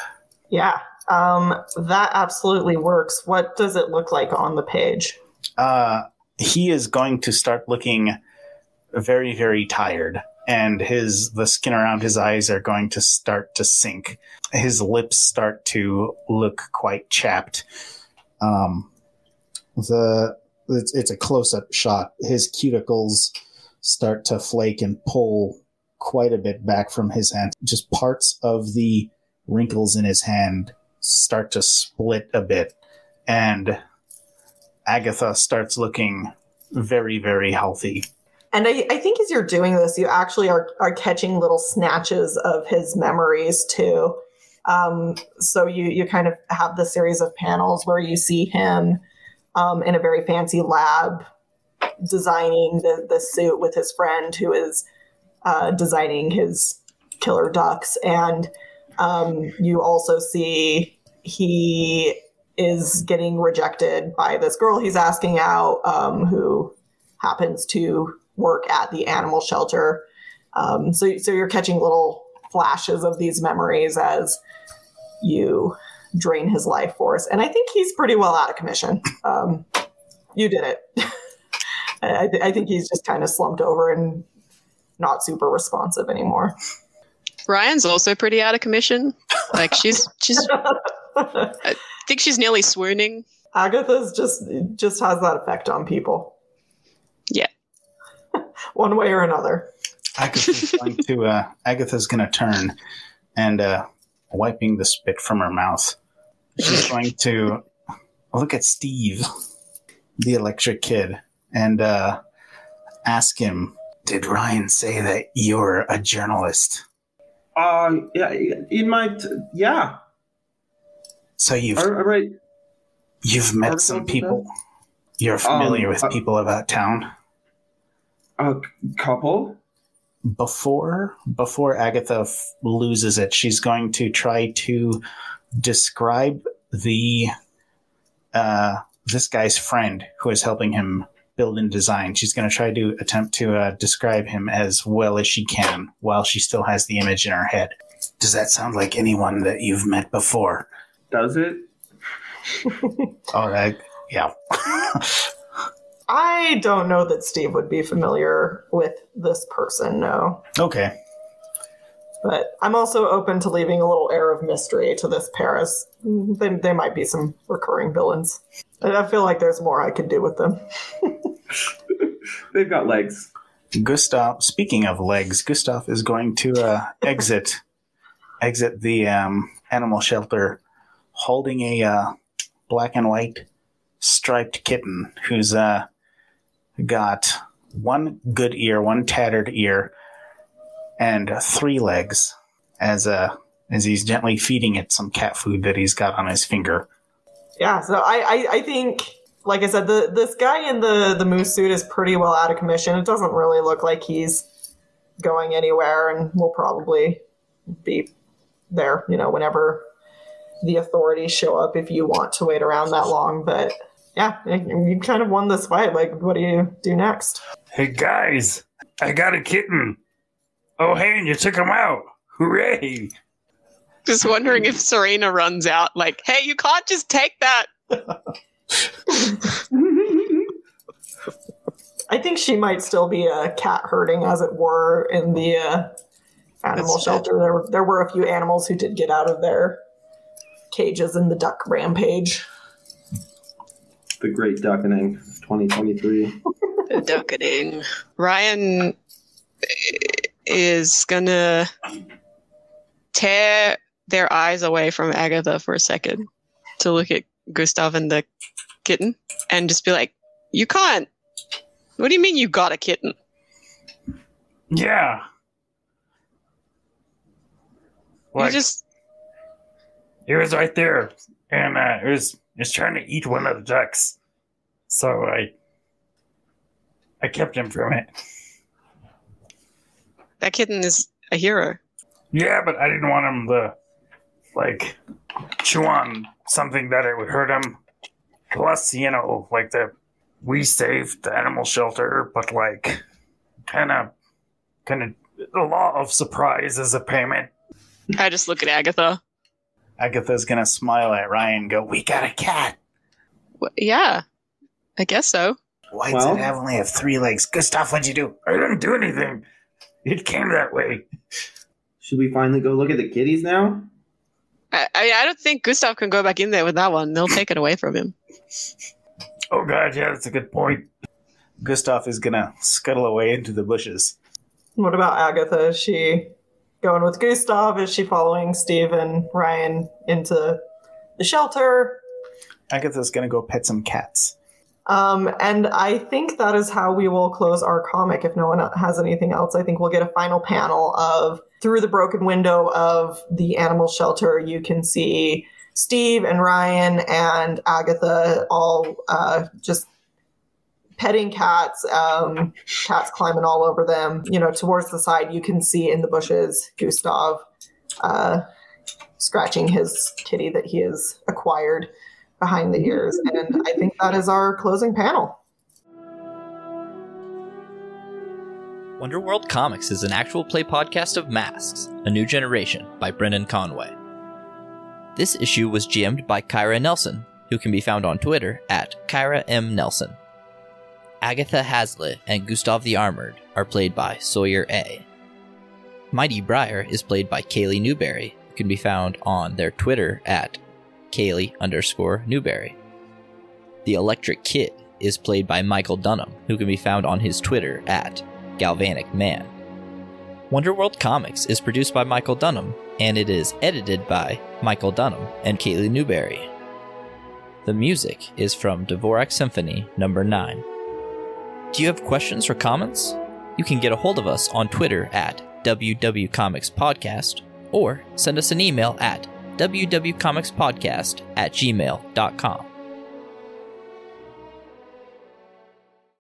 Yeah, um, that absolutely works. What does it look like on the page? Uh, he is going to start looking very, very tired, and his the skin around his eyes are going to start to sink. His lips start to look quite chapped. Um, the it's, it's a close-up shot. His cuticles start to flake and pull quite a bit back from his hand. Just parts of the wrinkles in his hand start to split a bit, and Agatha starts looking very, very healthy. And I, I think as you're doing this, you actually are, are catching little snatches of his memories too. Um, so you, you kind of have the series of panels where you see him um, in a very fancy lab designing the, the suit with his friend who is uh, designing his killer ducks. And um, you also see he is getting rejected by this girl he's asking out um, who happens to work at the animal shelter. Um, so, so you're catching little flashes of these memories as you drain his life force. And I think he's pretty well out of commission. Um, you did it. I, th- I think he's just kind of slumped over and not super responsive anymore. Ryan's also pretty out of commission. Like she's, she's, I think she's nearly swooning. Agatha's just, just has that effect on people. Yeah. One way or another. Agatha's going to, uh, Agatha's going to turn and, uh, wiping the spit from her mouth, she's going to look at Steve, the electric kid, and uh, ask him, did Ryan say that you're a journalist? Uh, yeah, in my, t- yeah. So you've, All right. you've met Are some those people? them? You're familiar Um, with uh, people about town? A couple? Before before Agatha f- loses it, she's going to try to describe the uh, this guy's friend who is helping him build and design. She's going to try to attempt to uh, describe him as well as she can while she still has the image in her head. Does that sound like anyone that you've met before? Does it? Oh, that, yeah. I don't know that Steve would be familiar with this person, no. Okay. But I'm also open to leaving a little air of mystery to this Paris. They, they might be some recurring villains. I feel like there's more I could do with them. They've got legs. Gustav, speaking of legs, Gustav is going to uh, exit exit the um, animal shelter holding a uh, black and white striped kitten who's uh, got one good ear, one tattered ear, and three legs as uh, as he's gently feeding it some cat food that he's got on his finger. Yeah, so I, I, I think, like I said, the this guy in the, the moose suit is pretty well out of commission. It doesn't really look like he's going anywhere and will probably be there, you know, whenever the authorities show up if you want to wait around that long. But yeah, you kind of won this fight. Like, what do you do next? Hey guys, I got a kitten. Oh, hey, and you took him out. Hooray! Just wondering if Serena runs out, like, hey, you can't just take that. I think she might still be a cat herding, as it were, in the uh, animal That's shelter. There were, there were a few animals who did get out of their cages in the duck rampage. The Great Duckening, twenty twenty-three. The ducketing. Ryan is gonna tear their eyes away from Agatha for a second to look at Gustav and the kitten and just be like, you can't. What do you mean you got a kitten? Yeah. You Like, just it was right there, and uh, it was it was trying to eat one of the ducks, so I I kept him from it. that kitten is a hero. Yeah, but I didn't want him to like chew on something that it would hurt him. Plus, you know, like the we saved the animal shelter, but like kind of kind of the law of surprise as a payment. I just look at Agatha. Agatha's gonna smile at Ryan and go, "We got a cat." Well, yeah, I guess so. Why Well- does it have only have three legs? Gustav, what'd you do? I didn't do anything. It came that way. Should we finally go look at the kitties now? I, I, I don't think Gustav can go back in there with that one. They'll take it away from him. Oh god, yeah, that's a good point. Gustav is gonna scuttle away into the bushes. What about Agatha? Is she going with Gustav? Is she following Steve and Ryan into the shelter? Agatha's gonna go pet some cats. Um, and I think that is how we will close our comic. If no one has anything else, I think we'll get a final panel of through the broken window of the animal shelter. You can see Steve and Ryan and Agatha all uh, just petting cats, um, cats climbing all over them. You know, towards the side, you can see in the bushes Gustav uh, scratching his kitty that he has acquired behind the ears. And I think that is our closing panel. Wonderworld Comics is an actual play podcast of Masks, A New Generation by Brendan Conway. This issue was G M'd by Kyra Nelson, who can be found on Twitter at Kyra M. Nelson. Agatha Hazlitt and Gustav the Armored are played by Sawyer A. Mighty Briar is played by Kaylee Newberry, who can be found on their Twitter at Kaylee underscore Newberry. The Electric Kid is played by Michael Dunham, who can be found on his Twitter at Galvanic Man. Wonderworld Comics is produced by Michael Dunham, and it is edited by Michael Dunham and Kaylee Newberry. The music is from Dvorak Symphony number nine. Do you have questions or comments? You can get a hold of us on Twitter at W W Comics Podcast, or send us an email at w w comics podcast at gmail dot com.